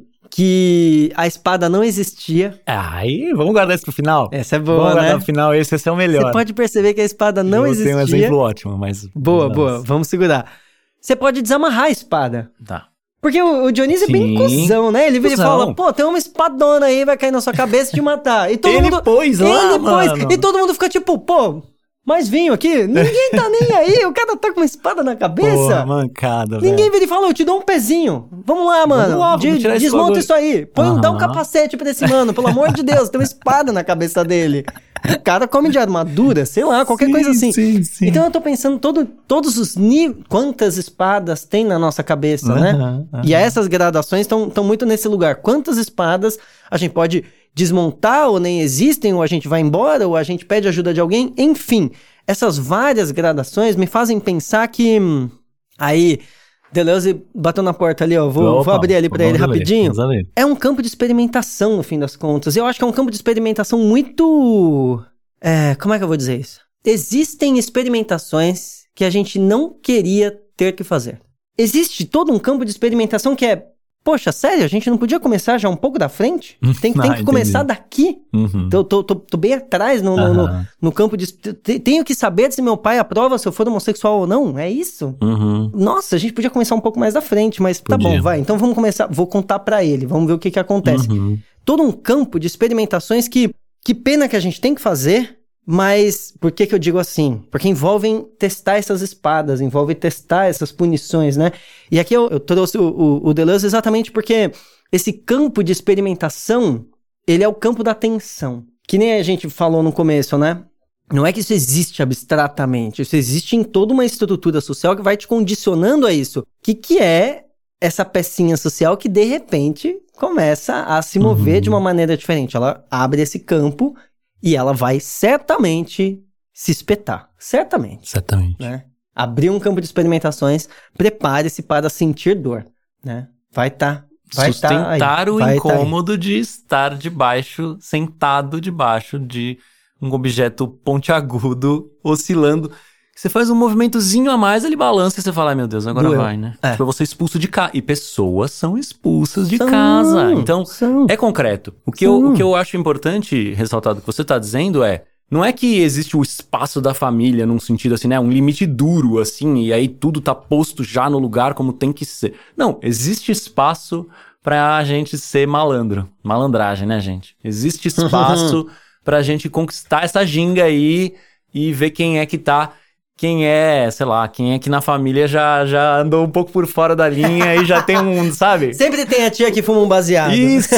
que a espada não existia. Aí, vamos guardar isso pro final? Essa é boa, vamos guardar né? pro final, esse, esse é o melhor. Você pode perceber que a espada não Eu existia. tenho um exemplo ótimo, mas... Boa, Nossa. boa. Vamos segurar. Você pode desamarrar a espada. Tá. Porque o, o Dionísio é bem Sim. cuzão, né? Ele vira e Cuzão. fala, pô, tem uma espadona aí, vai cair na sua cabeça e te matar. E todo Ele mundo... pôs lá, Ele pôs. mano. E todo mundo fica tipo, pô, mais vinho aqui? Ninguém tá nem aí, o cara tá com uma espada na cabeça. Porra, mancada, velho. Ninguém vira e fala, eu te dou um pezinho. Vamos lá, mano. Vamos lá, vamos De- tirar esse desmonta bagulho. isso aí. Põe, um- dá um Aham. capacete pra esse mano, pelo amor de Deus. Tem uma espada na cabeça dele. O cara come de armadura, sei lá, qualquer Sim, coisa assim. sim, sim. Então eu tô pensando todo, todos os níveis, quantas espadas tem na nossa cabeça, né? Aham, aham. E essas gradações estão muito nesse lugar. Quantas espadas a gente pode desmontar ou nem existem, ou a gente vai embora, ou a gente pede ajuda de alguém, enfim. Essas várias gradações me fazem pensar que... hum, aí, Deleuze bateu na porta ali, ó. Vou, Opa, vou abrir ali pra vamos ele abrir, rapidinho. vamos abrir. É um campo de experimentação, no fim das contas. Eu acho que é um campo de experimentação muito... É, como é que eu vou dizer isso? Existem experimentações que a gente não queria ter que fazer. Existe todo um campo de experimentação que é... Poxa, sério? A gente não podia começar já um pouco da frente? Tem, tem Ah, que entendi. começar daqui. Uhum. Tô, tô, tô, tô bem atrás no, no, no, Aham. no campo de... te- Tenho que saber se meu pai aprova se eu for homossexual ou não. É isso? Uhum. Nossa, a gente podia começar um pouco mais da frente, mas tá Podia. bom, vai. Então vamos começar. Vou contar pra ele. Vamos ver o que que acontece. Uhum. Todo um campo de experimentações que... Que pena que a gente tem que fazer, mas por que que eu digo assim? Porque envolvem testar essas espadas, envolve testar essas punições, né? E aqui eu, eu trouxe o, o, o Deleuze exatamente porque esse campo de experimentação, ele é o campo da tensão. Que nem a gente falou no começo, né? Não é que isso existe abstratamente, isso existe em toda uma estrutura social que vai te condicionando a isso. O que que é essa pecinha social que, de repente, começa a se mover Uhum. de uma maneira diferente? Ela abre esse campo e ela vai certamente se espetar. Certamente, Certamente. né? Abrir um campo de experimentações, prepare-se para sentir dor, né? Vai estar... vai tá Sustentar aí, o vai tá aí. incômodo de estar debaixo, sentado debaixo de um objeto pontiagudo, oscilando. Você faz um movimentozinho a mais, ele balança e você fala, ai meu Deus, agora Doeu. vai, né? É. Tipo, eu vou ser expulso de casa. E pessoas são expulsas de São, casa. Então, são. é concreto. O que, eu, o que eu acho importante ressaltar do que você está dizendo é, não é que existe o espaço da família num sentido assim, né? Um limite duro, assim, e aí tudo tá posto já no lugar como tem que ser. Não, existe espaço pra gente ser malandro. Malandragem, né, gente? Existe espaço pra gente conquistar essa ginga aí e ver quem é que tá... Quem é, sei lá, quem é que na família já, já andou um pouco por fora da linha e já tem um, sabe? Sempre tem a tia que fuma um baseado. Isso!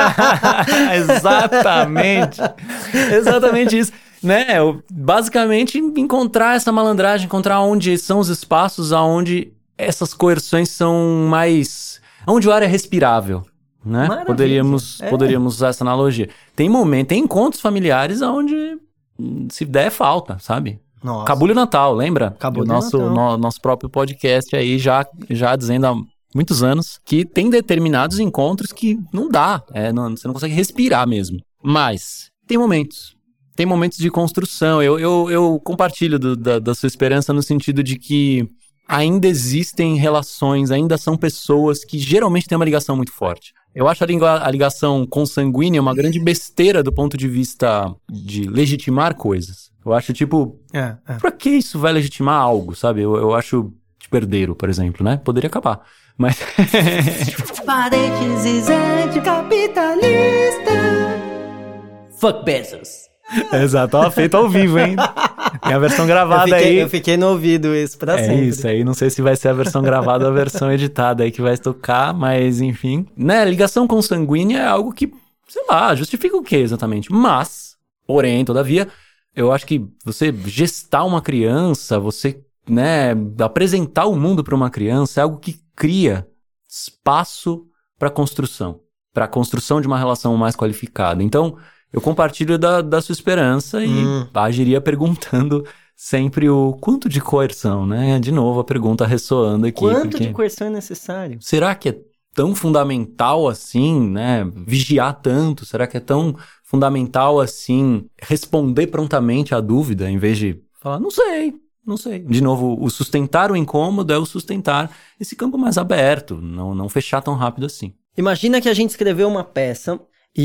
Exatamente! Exatamente isso. Né? Eu, basicamente, encontrar essa malandragem, encontrar onde são os espaços aonde essas coerções são mais... onde o ar é respirável. Né? Maravilha. Poderíamos, É. poderíamos usar essa analogia. Tem momentos, tem encontros familiares onde se der falta, sabe? Nossa. Cabulho Natal, lembra? Cabulho o nosso, Natal. no- nosso próprio podcast aí já, já dizendo há muitos anos que tem determinados encontros que não dá, é, não- você não consegue respirar mesmo. Mas tem momentos, tem momentos de construção. Eu, eu, eu compartilho do- da, da sua esperança no sentido de que ainda existem relações, ainda são pessoas que geralmente têm uma ligação muito forte. Eu acho a, língua- a ligação consanguínea uma grande besteira do ponto de vista de legitimar coisas. Eu acho, tipo, É, é. pra que isso vai legitimar algo, sabe? Eu, eu acho, tipo, herdeiro, por exemplo, né? Poderia acabar. Mas... Parênteses anticapitalista. Fuck Bezos. Exato, ó, feito ao vivo, hein? Tem a versão Eu gravada fiquei, aí. eu fiquei no ouvido isso pra É sempre. isso aí, não sei se vai ser a versão gravada ou a versão editada aí que vai tocar, mas enfim. Né, ligação consanguínea é algo que, sei lá, justifica o quê exatamente? Mas, porém, todavia, eu acho que você gestar uma criança, você, né, apresentar o mundo para uma criança é algo que cria espaço para construção, para a construção de uma relação mais qualificada. Então, eu compartilho da, da sua esperança e hum. agiria perguntando sempre o quanto de coerção, né? De novo, a pergunta ressoando aqui. Quanto porque... de coerção é necessário? Será que é tão fundamental assim, né? Vigiar tanto? Será que é tão fundamental assim responder prontamente à dúvida, em vez de falar, não sei, não sei. De novo, o sustentar o incômodo é o sustentar esse campo mais aberto, não, não fechar tão rápido assim. Imagina que a gente escreveu uma peça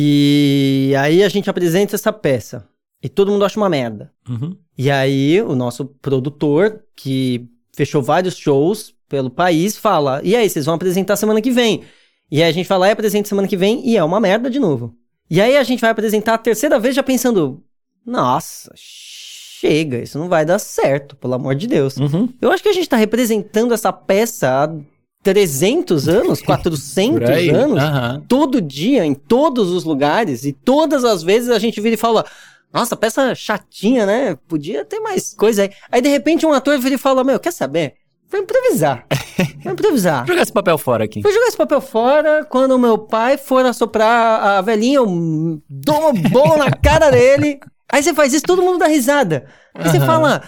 e aí a gente apresenta essa peça e todo mundo acha uma merda. Uhum. E aí o nosso produtor, que fechou vários shows pelo país, fala, e aí, vocês vão apresentar semana que vem? E aí a gente vai lá e apresenta semana que vem e é uma merda de novo. E aí a gente vai apresentar a terceira vez já pensando, nossa, chega, isso não vai dar certo, pelo amor de Deus. Uhum. Eu acho que a gente tá representando essa peça há trezentos anos, quatrocentos anos, uhum. todo dia, em todos os lugares, e todas as vezes a gente vira e fala, nossa, peça chatinha, né? Podia ter mais coisa aí. Aí de repente um ator vira e fala, meu, quer saber? Vou improvisar. Vou improvisar. Vou jogar esse papel fora aqui. Vou jogar esse papel fora. Quando o meu pai for assoprar a velhinha, eu dou um bolo na cara dele. Aí você faz isso, todo mundo dá risada. Aí uhum. você fala,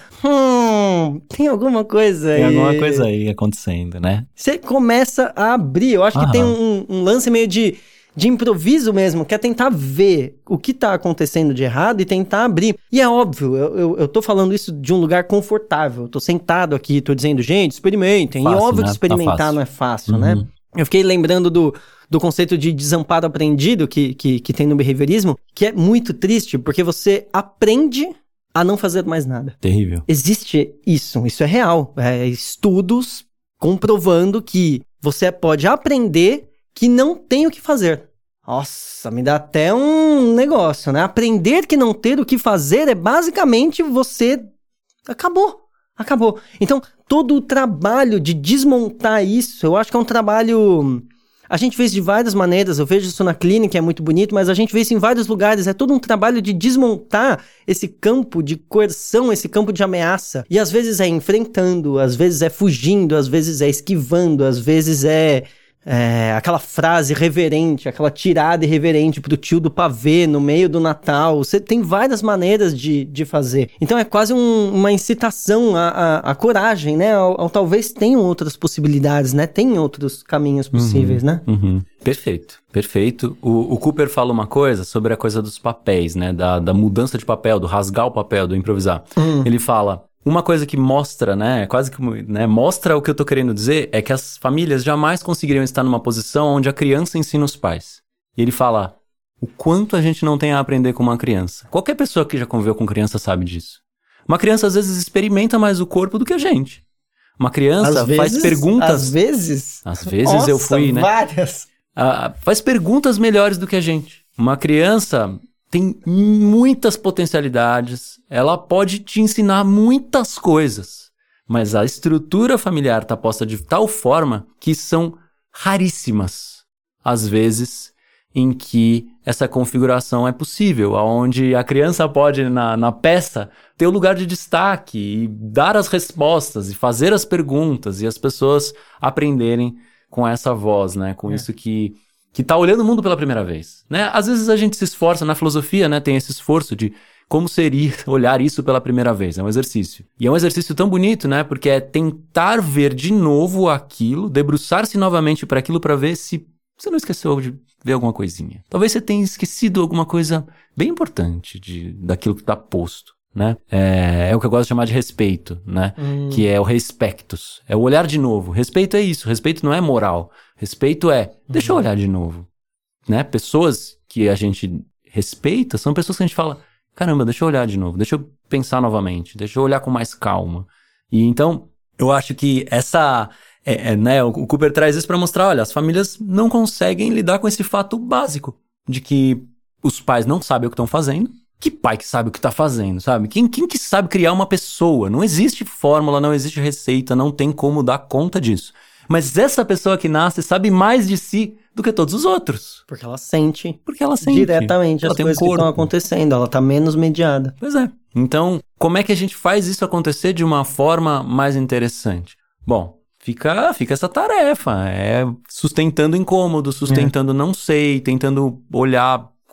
hum, tem alguma coisa aí. Tem alguma coisa aí acontecendo, né? Você começa a abrir. Eu acho uhum. que tem um, um lance meio de, de improviso mesmo, que é tentar ver o que tá acontecendo de errado e tentar abrir. E é óbvio, eu, eu, eu tô falando isso de um lugar confortável. Eu tô sentado aqui, tô dizendo, gente, experimentem. Fácil, e óbvio, né? Que experimentar tá não é fácil, uhum. né? Eu fiquei lembrando do, do conceito de desamparo aprendido que, que, que tem no behaviorismo, que é muito triste, porque você aprende a não fazer mais nada. Terrível. Existe isso, isso é real. É, estudos comprovando que você pode aprender que não tem o que fazer. Nossa, me dá até um negócio, né? Aprender que não ter o que fazer é basicamente você... Acabou, acabou. Então, todo o trabalho de desmontar isso, eu acho que é um trabalho... A gente vê isso de várias maneiras, eu vejo isso na clínica, é muito bonito, mas a gente vê isso em vários lugares, é todo um trabalho de desmontar esse campo de coerção, esse campo de ameaça. E às vezes é enfrentando, às vezes é fugindo, às vezes é esquivando, às vezes é... É, aquela frase reverente, aquela tirada irreverente pro tio do pavê no meio do Natal. Você tem várias maneiras de, de fazer. Então é quase um, uma incitação à, à, à coragem, né? Ao, ao, talvez tenham outras possibilidades, né? Tem outros caminhos possíveis, uhum, né? Uhum. Perfeito, perfeito. O, o Cooper fala uma coisa sobre a coisa dos papéis, né? Da, da mudança de papel, do rasgar o papel, do improvisar. Uhum. Ele fala... Uma coisa que mostra, né, quase que né, mostra o que eu tô querendo dizer, é que as famílias jamais conseguiriam estar numa posição onde a criança ensina os pais. E ele fala o quanto a gente não tem a aprender com uma criança. Qualquer pessoa que já conviveu com criança sabe disso. Uma criança às vezes experimenta mais o corpo do que a gente. Uma criança às faz vezes, perguntas... Às vezes? Às vezes Nossa, eu fui, né? várias. Ah, faz perguntas melhores do que a gente. Uma criança... tem muitas potencialidades, ela pode te ensinar muitas coisas, mas a estrutura familiar está posta de tal forma que são raríssimas, às vezes, em que essa configuração é possível, onde a criança pode, na, na peça, ter o lugar de destaque e dar as respostas e fazer as perguntas e as pessoas aprenderem com essa voz, né? Com é. isso que... que tá olhando o mundo pela primeira vez, né? Às vezes a gente se esforça, na filosofia, né? Tem esse esforço de como seria olhar isso pela primeira vez. É um exercício. E é um exercício tão bonito, né? Porque é tentar ver de novo aquilo, debruçar-se novamente para aquilo para ver se você não esqueceu de ver alguma coisinha. Talvez você tenha esquecido alguma coisa bem importante de, daquilo que tá posto, né? É, é o que eu gosto de chamar de respeito, né? Hum. Que é o respectus. É o olhar de novo. Respeito é isso. Respeito não é moral. Respeito é, deixa eu olhar de novo, né? Pessoas que a gente respeita são pessoas que a gente fala, caramba, deixa eu olhar de novo, deixa eu pensar novamente, deixa eu olhar com mais calma. E então, eu acho que essa, é, é, né, o Cooper traz isso para mostrar, olha, as famílias não conseguem lidar com esse fato básico de que os pais não sabem o que estão fazendo. Que pai que sabe o que tá fazendo, sabe? Quem, quem que sabe criar uma pessoa? Não existe fórmula, não existe receita, não tem como dar conta disso. Mas essa pessoa que nasce sabe mais de si do que todos os outros. Porque ela sente. Porque ela sente. Diretamente ela as coisas um que estão acontecendo. Ela tá menos mediada. Pois é. Então, como é que a gente faz isso acontecer de uma forma mais interessante? Bom, fica, fica essa tarefa. É sustentando incômodo, sustentando é. não sei, tentando olhar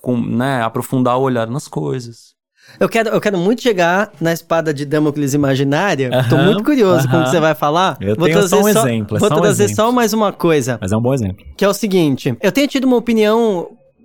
com, né, aprofundar o olhar nas coisas. Eu quero, eu quero muito chegar na espada de Damocles imaginária. Uhum, Tô muito curioso com o que você vai falar. Eu vou tenho trazer só um só, exemplo. É vou só um trazer exemplo. só mais uma coisa. Mas é um bom exemplo. Que é o seguinte. Eu tenho tido uma opinião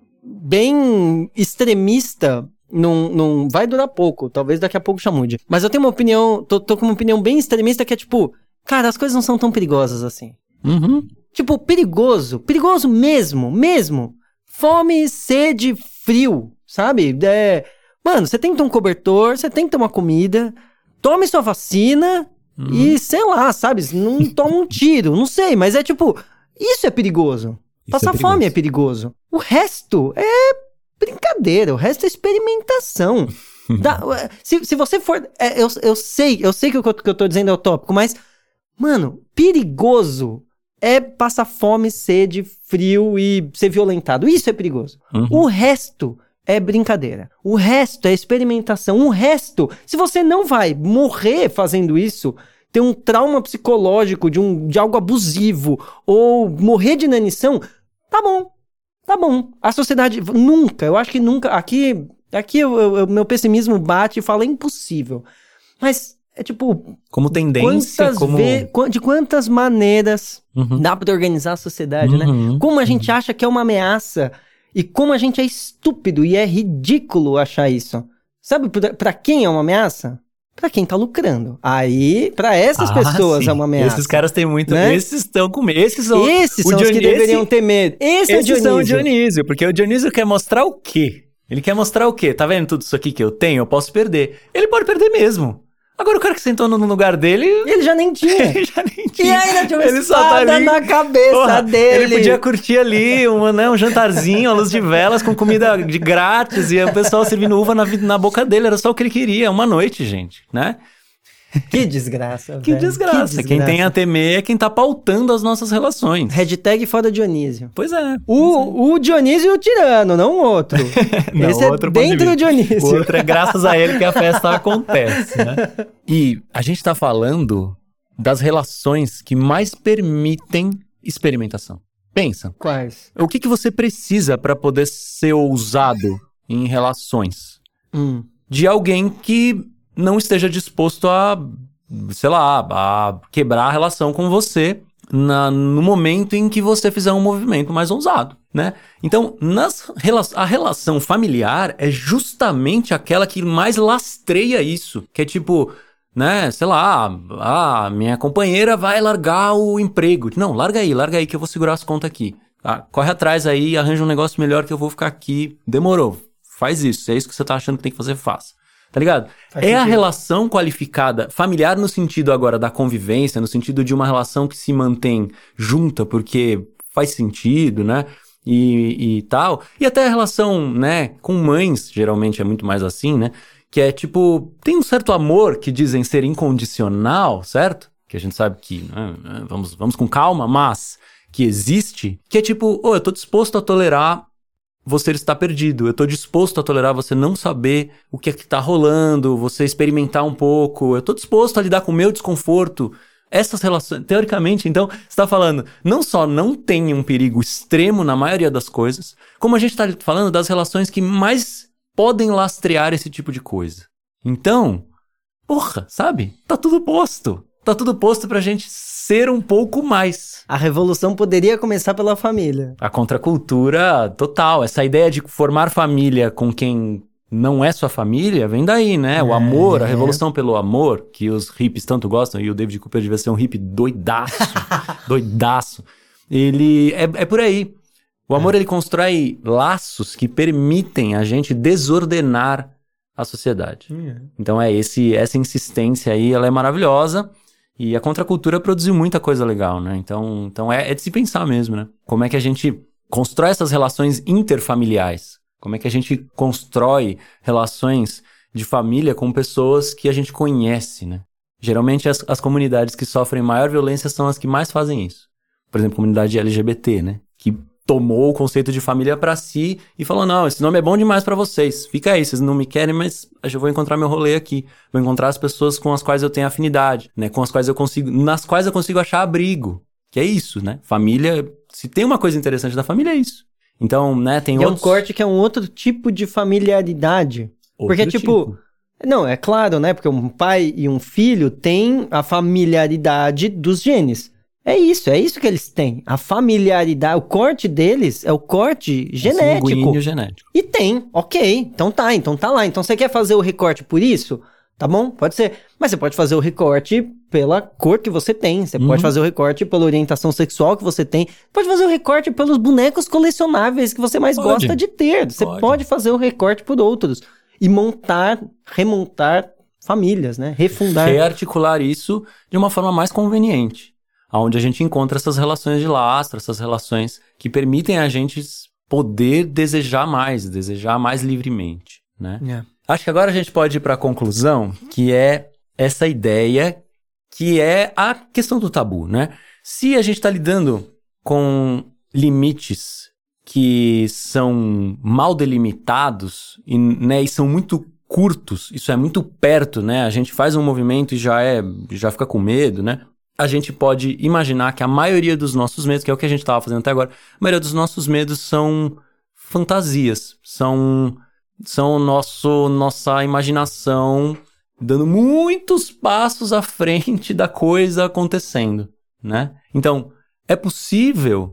bem extremista. Num, num, vai durar pouco. Talvez daqui a pouco já mude. Mas eu tenho uma opinião... Tô, tô com uma opinião bem extremista que é tipo... Cara, as coisas não são tão perigosas assim. Uhum. Tipo, perigoso. Perigoso mesmo. Mesmo. Fome, sede, frio. Sabe? É... Mano, você tem que ter um cobertor, você tem que ter uma comida, tome sua vacina uhum. e, sei lá, sabe? Não toma um tiro, não sei, mas é tipo, isso é perigoso. Isso Passar é perigoso. Fome é perigoso. O resto é brincadeira, o resto é experimentação. da, se, se você for... É, eu, eu sei, eu sei que o que eu tô dizendo é utópico, mas, mano, perigoso é passar fome, sede, frio e ser violentado. Isso é perigoso. Uhum. O resto... é brincadeira. O resto é experimentação. O resto, se você não vai morrer fazendo isso, ter um trauma psicológico de, um, de algo abusivo, ou morrer de inanição, tá bom. Tá bom. A sociedade nunca, eu acho que nunca, aqui, aqui o meu pessimismo bate e fala, é impossível. Mas é tipo... Como tendência, como... Ve- de quantas maneiras uhum. dá pra organizar a sociedade, uhum. né? Como a gente acha que é uma ameaça... E como a gente é estúpido e é ridículo achar isso. Sabe pra, pra quem é uma ameaça? Pra quem tá lucrando. Aí, pra essas ah, pessoas sim. é uma ameaça. Esses caras têm muito... Né? Esses estão com medo. Esses são, esses são Dion... os que deveriam esse... ter medo. Esse esses é o Dionísio. são o Dionísio. Porque o Dionísio quer mostrar o quê? Ele quer mostrar o quê? Tá vendo tudo isso aqui que eu tenho? Eu posso perder. Ele pode perder mesmo. Agora o cara que sentou no lugar dele... Ele já nem tinha. ele já nem tinha. E ainda tinha uma ele espada só tá ali... na cabeça Porra, dele. Ele podia curtir ali um, né, um jantarzinho, a luz de velas, com comida de grátis, e o pessoal servindo uva na, na boca dele. Era só o que ele queria, uma noite, gente, né? Que desgraça, que velho. desgraça. Que desgraça. Quem tem a temer é quem tá pautando as nossas relações. Hashtag foda Dionísio. Pois é. O, pois é. o Dionísio e o tirano, não o outro. não, Esse o outro é dentro do Dionísio. O outro é graças a ele que a festa acontece, né? E a gente tá falando das relações que mais permitem experimentação. Pensa. Quais? O que, que você precisa para poder ser ousado em relações? Hum. De alguém que não esteja disposto a, sei lá, a quebrar a relação com você na, no momento em que você fizer um movimento mais ousado, né? Então, nas, a relação familiar é justamente aquela que mais lastreia isso, que é tipo, né, sei lá, a minha companheira vai largar o emprego. Não, larga aí, larga aí que eu vou segurar as contas aqui. Tá? Corre atrás aí, arranja um negócio melhor que eu vou ficar aqui. Demorou, faz isso, é isso que você tá achando que tem que fazer, faça. Tá ligado? Faz é sentido. A relação qualificada, familiar no sentido agora da convivência, no sentido de uma relação que se mantém junta porque faz sentido, né? E, e tal. E até a relação, né, com mães, geralmente é muito mais assim, né? Que é tipo, tem um certo amor que dizem ser incondicional, certo? Que a gente sabe que, né, vamos, vamos com calma, mas que existe. Que é tipo, oh, eu tô disposto a tolerar você está perdido, eu tô disposto a tolerar você não saber o que é que tá rolando, você experimentar um pouco, eu tô disposto a lidar com o meu desconforto. Essas relações, teoricamente, então, você tá falando, não só não tem um perigo extremo na maioria das coisas, como a gente tá falando das relações que mais podem lastrear esse tipo de coisa. Então, porra, sabe? Tá tudo posto. Tá tudo posto pra gente ser um pouco mais. A revolução poderia começar pela família. A contracultura total. Essa ideia de formar família com quem não é sua família vem daí, né? O é. amor, a revolução pelo amor, que os hippies tanto gostam, e o David Cooper devia ser um hippie doidaço, doidaço. Ele é, é por aí. O amor, é. ele constrói laços que permitem a gente desordenar a sociedade. É. Então é esse, essa insistência aí, ela é maravilhosa. E a contracultura produziu muita coisa legal, né? Então, então é, é de se pensar mesmo, né? Como é que a gente constrói essas relações interfamiliares? Como é que a gente constrói relações de família com pessoas que a gente conhece, né? Geralmente as, as comunidades que sofrem maior violência são as que mais fazem isso. Por exemplo, a comunidade L G B T, né? Que tomou o conceito de família pra si e falou, não, esse nome é bom demais pra vocês. Fica aí, vocês não me querem, mas eu vou encontrar meu rolê aqui. Vou encontrar as pessoas com as quais eu tenho afinidade, né? Com as quais eu consigo, nas quais eu consigo achar abrigo. Que é isso, né? Família, se tem uma coisa interessante da família é isso. Então, né, tem e outros... é um corte que é um outro tipo de familiaridade. Outro Porque, tipo... tipo. Não, é claro, né? Porque um pai e um filho têm a familiaridade dos genes. É isso, é isso que eles têm. A familiaridade, o corte deles é o corte genético. Sanguíneo genético. E tem, ok. Então tá, então tá lá. Então você quer fazer o recorte por isso? Tá bom? Pode ser. Mas você pode fazer o recorte pela cor que você tem. Você Uhum. pode fazer o recorte pela orientação sexual que você tem. Pode fazer o recorte pelos bonecos colecionáveis que você mais Pode. gosta de ter. Você Pode. pode fazer o recorte por outros. E montar, remontar famílias, né? Refundar. Rearticular isso de uma forma mais conveniente. Onde a gente encontra essas relações de lastro, essas relações que permitem a gente poder desejar mais, desejar mais livremente, né? Yeah. Acho que agora a gente pode ir para a conclusão, que é essa ideia, que é a questão do tabu, né? Se a gente está lidando com limites que são mal delimitados e, né, e são muito curtos, isso é muito perto, né? A gente faz um movimento e já é, já fica com medo, né? A gente pode imaginar que a maioria dos nossos medos, que é o que a gente estava fazendo até agora, a maioria dos nossos medos são fantasias, são, são nosso, nossa imaginação dando muitos passos à frente da coisa acontecendo, né? Então, é possível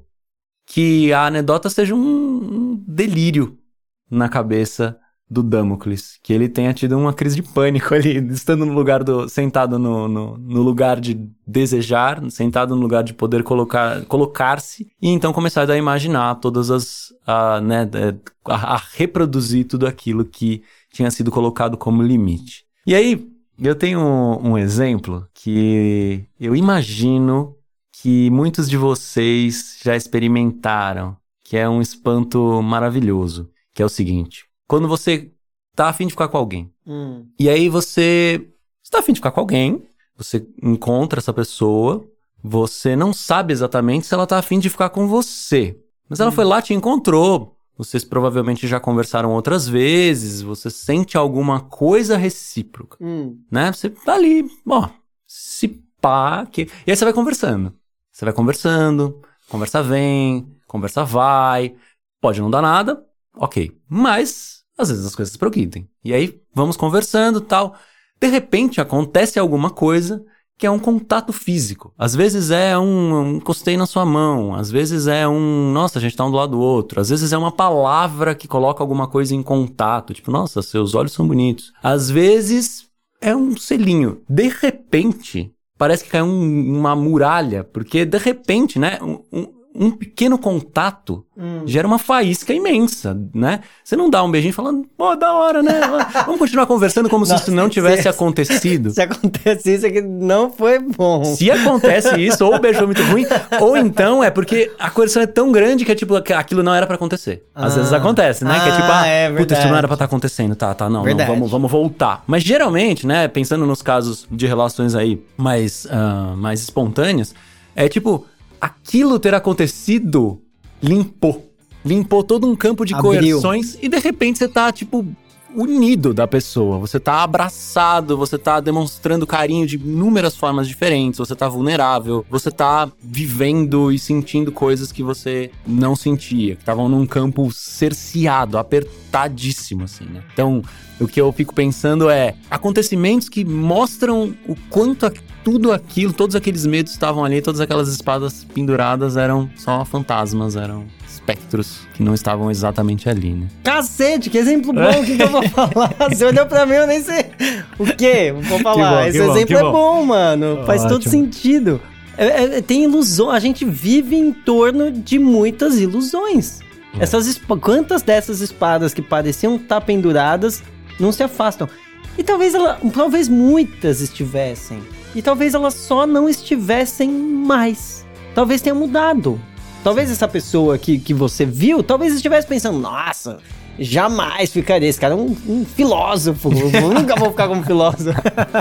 que a anedota seja um, um delírio na cabeça do Damocles, que ele tenha tido uma crise de pânico ali, estando no lugar do, sentado no, no, no lugar de desejar, sentado no lugar de poder colocar, colocar-se, e então começar a imaginar todas as, a, né, a, a reproduzir tudo aquilo que tinha sido colocado como limite. E aí, eu tenho um, um exemplo que eu imagino que muitos de vocês já experimentaram, que é um espanto maravilhoso, que é o seguinte: quando você tá afim de ficar com alguém, Hum. e aí você está afim de ficar com alguém, você encontra essa pessoa, você não sabe exatamente se ela tá afim de ficar com você, mas ela Hum. foi lá, te encontrou, vocês provavelmente já conversaram outras vezes, você sente alguma coisa recíproca, Hum. né? Você tá ali, ó, se pá, que... e aí você vai conversando. Você vai conversando, conversa vem, conversa vai, pode não dar nada, ok. Mas, às vezes as coisas progridem. E aí, vamos conversando e tal. De repente, acontece alguma coisa que é um contato físico. Às vezes é um, um encostei na sua mão, às vezes é um, nossa, a gente tá um do lado do outro. Às vezes é uma palavra que coloca alguma coisa em contato, tipo, nossa, seus olhos são bonitos. Às vezes é um selinho. De repente, parece que cai um, uma muralha, porque de repente, né, um, um, um pequeno contato Hum. gera uma faísca imensa, né? Você não dá um beijinho falando, pô, da hora, né? Vamos continuar conversando como se Nossa, isso não tivesse se- acontecido. Se acontece isso, é que não foi bom. Se acontece isso, ou o beijo foi muito ruim, ou então é porque a coerção é tão grande que é tipo, que aquilo não era pra acontecer. Às Ah. vezes acontece, né? que é tipo, Ah, ah, é puta, isso verdade. não era pra estar acontecendo. Tá, tá, não, não, Verdade. vamos, vamos voltar. Mas geralmente, né, pensando nos casos de relações aí mais, ah, mais espontâneas, é tipo, aquilo ter acontecido limpou. Limpou todo um campo de Abriu. coerções e de repente você tá, tipo, unido da pessoa. Você tá abraçado, você tá demonstrando carinho de inúmeras formas diferentes, você tá vulnerável, você tá vivendo e sentindo coisas que você não sentia, que estavam num campo cerceado, apertadíssimo, assim, né? Então, o que eu fico pensando é acontecimentos que mostram o quanto a- tudo aquilo, todos aqueles medos estavam ali, todas aquelas espadas penduradas eram só fantasmas, eram espectros que não estavam exatamente ali, né? Cacete, que exemplo bom, o que, que eu vou falar? Você olhou pra mim, eu nem sei o quê. Vou falar, bom, esse que bom, exemplo que é bom. bom, mano. Faz todo Ótimo. sentido. É- é- tem ilusão, a gente vive em torno de muitas ilusões. É. Essas espa- quantas dessas espadas que pareciam estar penduradas não se afastam? E talvez ela, talvez muitas estivessem. E talvez elas só não estivessem mais. Talvez tenha mudado. Talvez essa pessoa que, que você viu, talvez estivesse pensando, nossa, jamais ficaria. Esse cara é um, um filósofo. Eu nunca vou ficar como filósofo.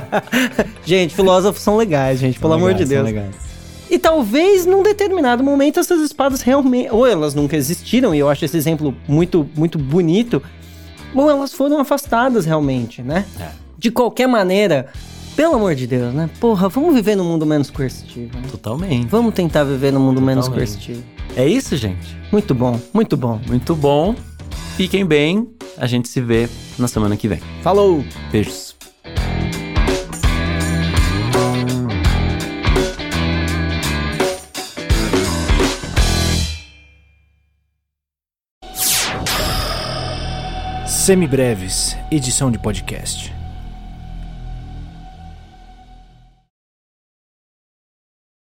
Gente, filósofos são legais, gente, pelo amor de Deus. E talvez num determinado momento essas espadas realmente, ou elas nunca existiram, e eu acho esse exemplo muito, muito bonito, ou elas foram afastadas realmente, né? É. De qualquer maneira, Pelo amor de Deus, né? Porra, vamos viver num mundo menos coercitivo, né? Totalmente. Vamos tentar viver num mundo Totalmente. menos coercitivo. É isso, gente. Muito bom, muito bom. Muito bom. Fiquem bem. A gente se vê na semana que vem. Falou! Beijos. Semibreves, edição de podcast.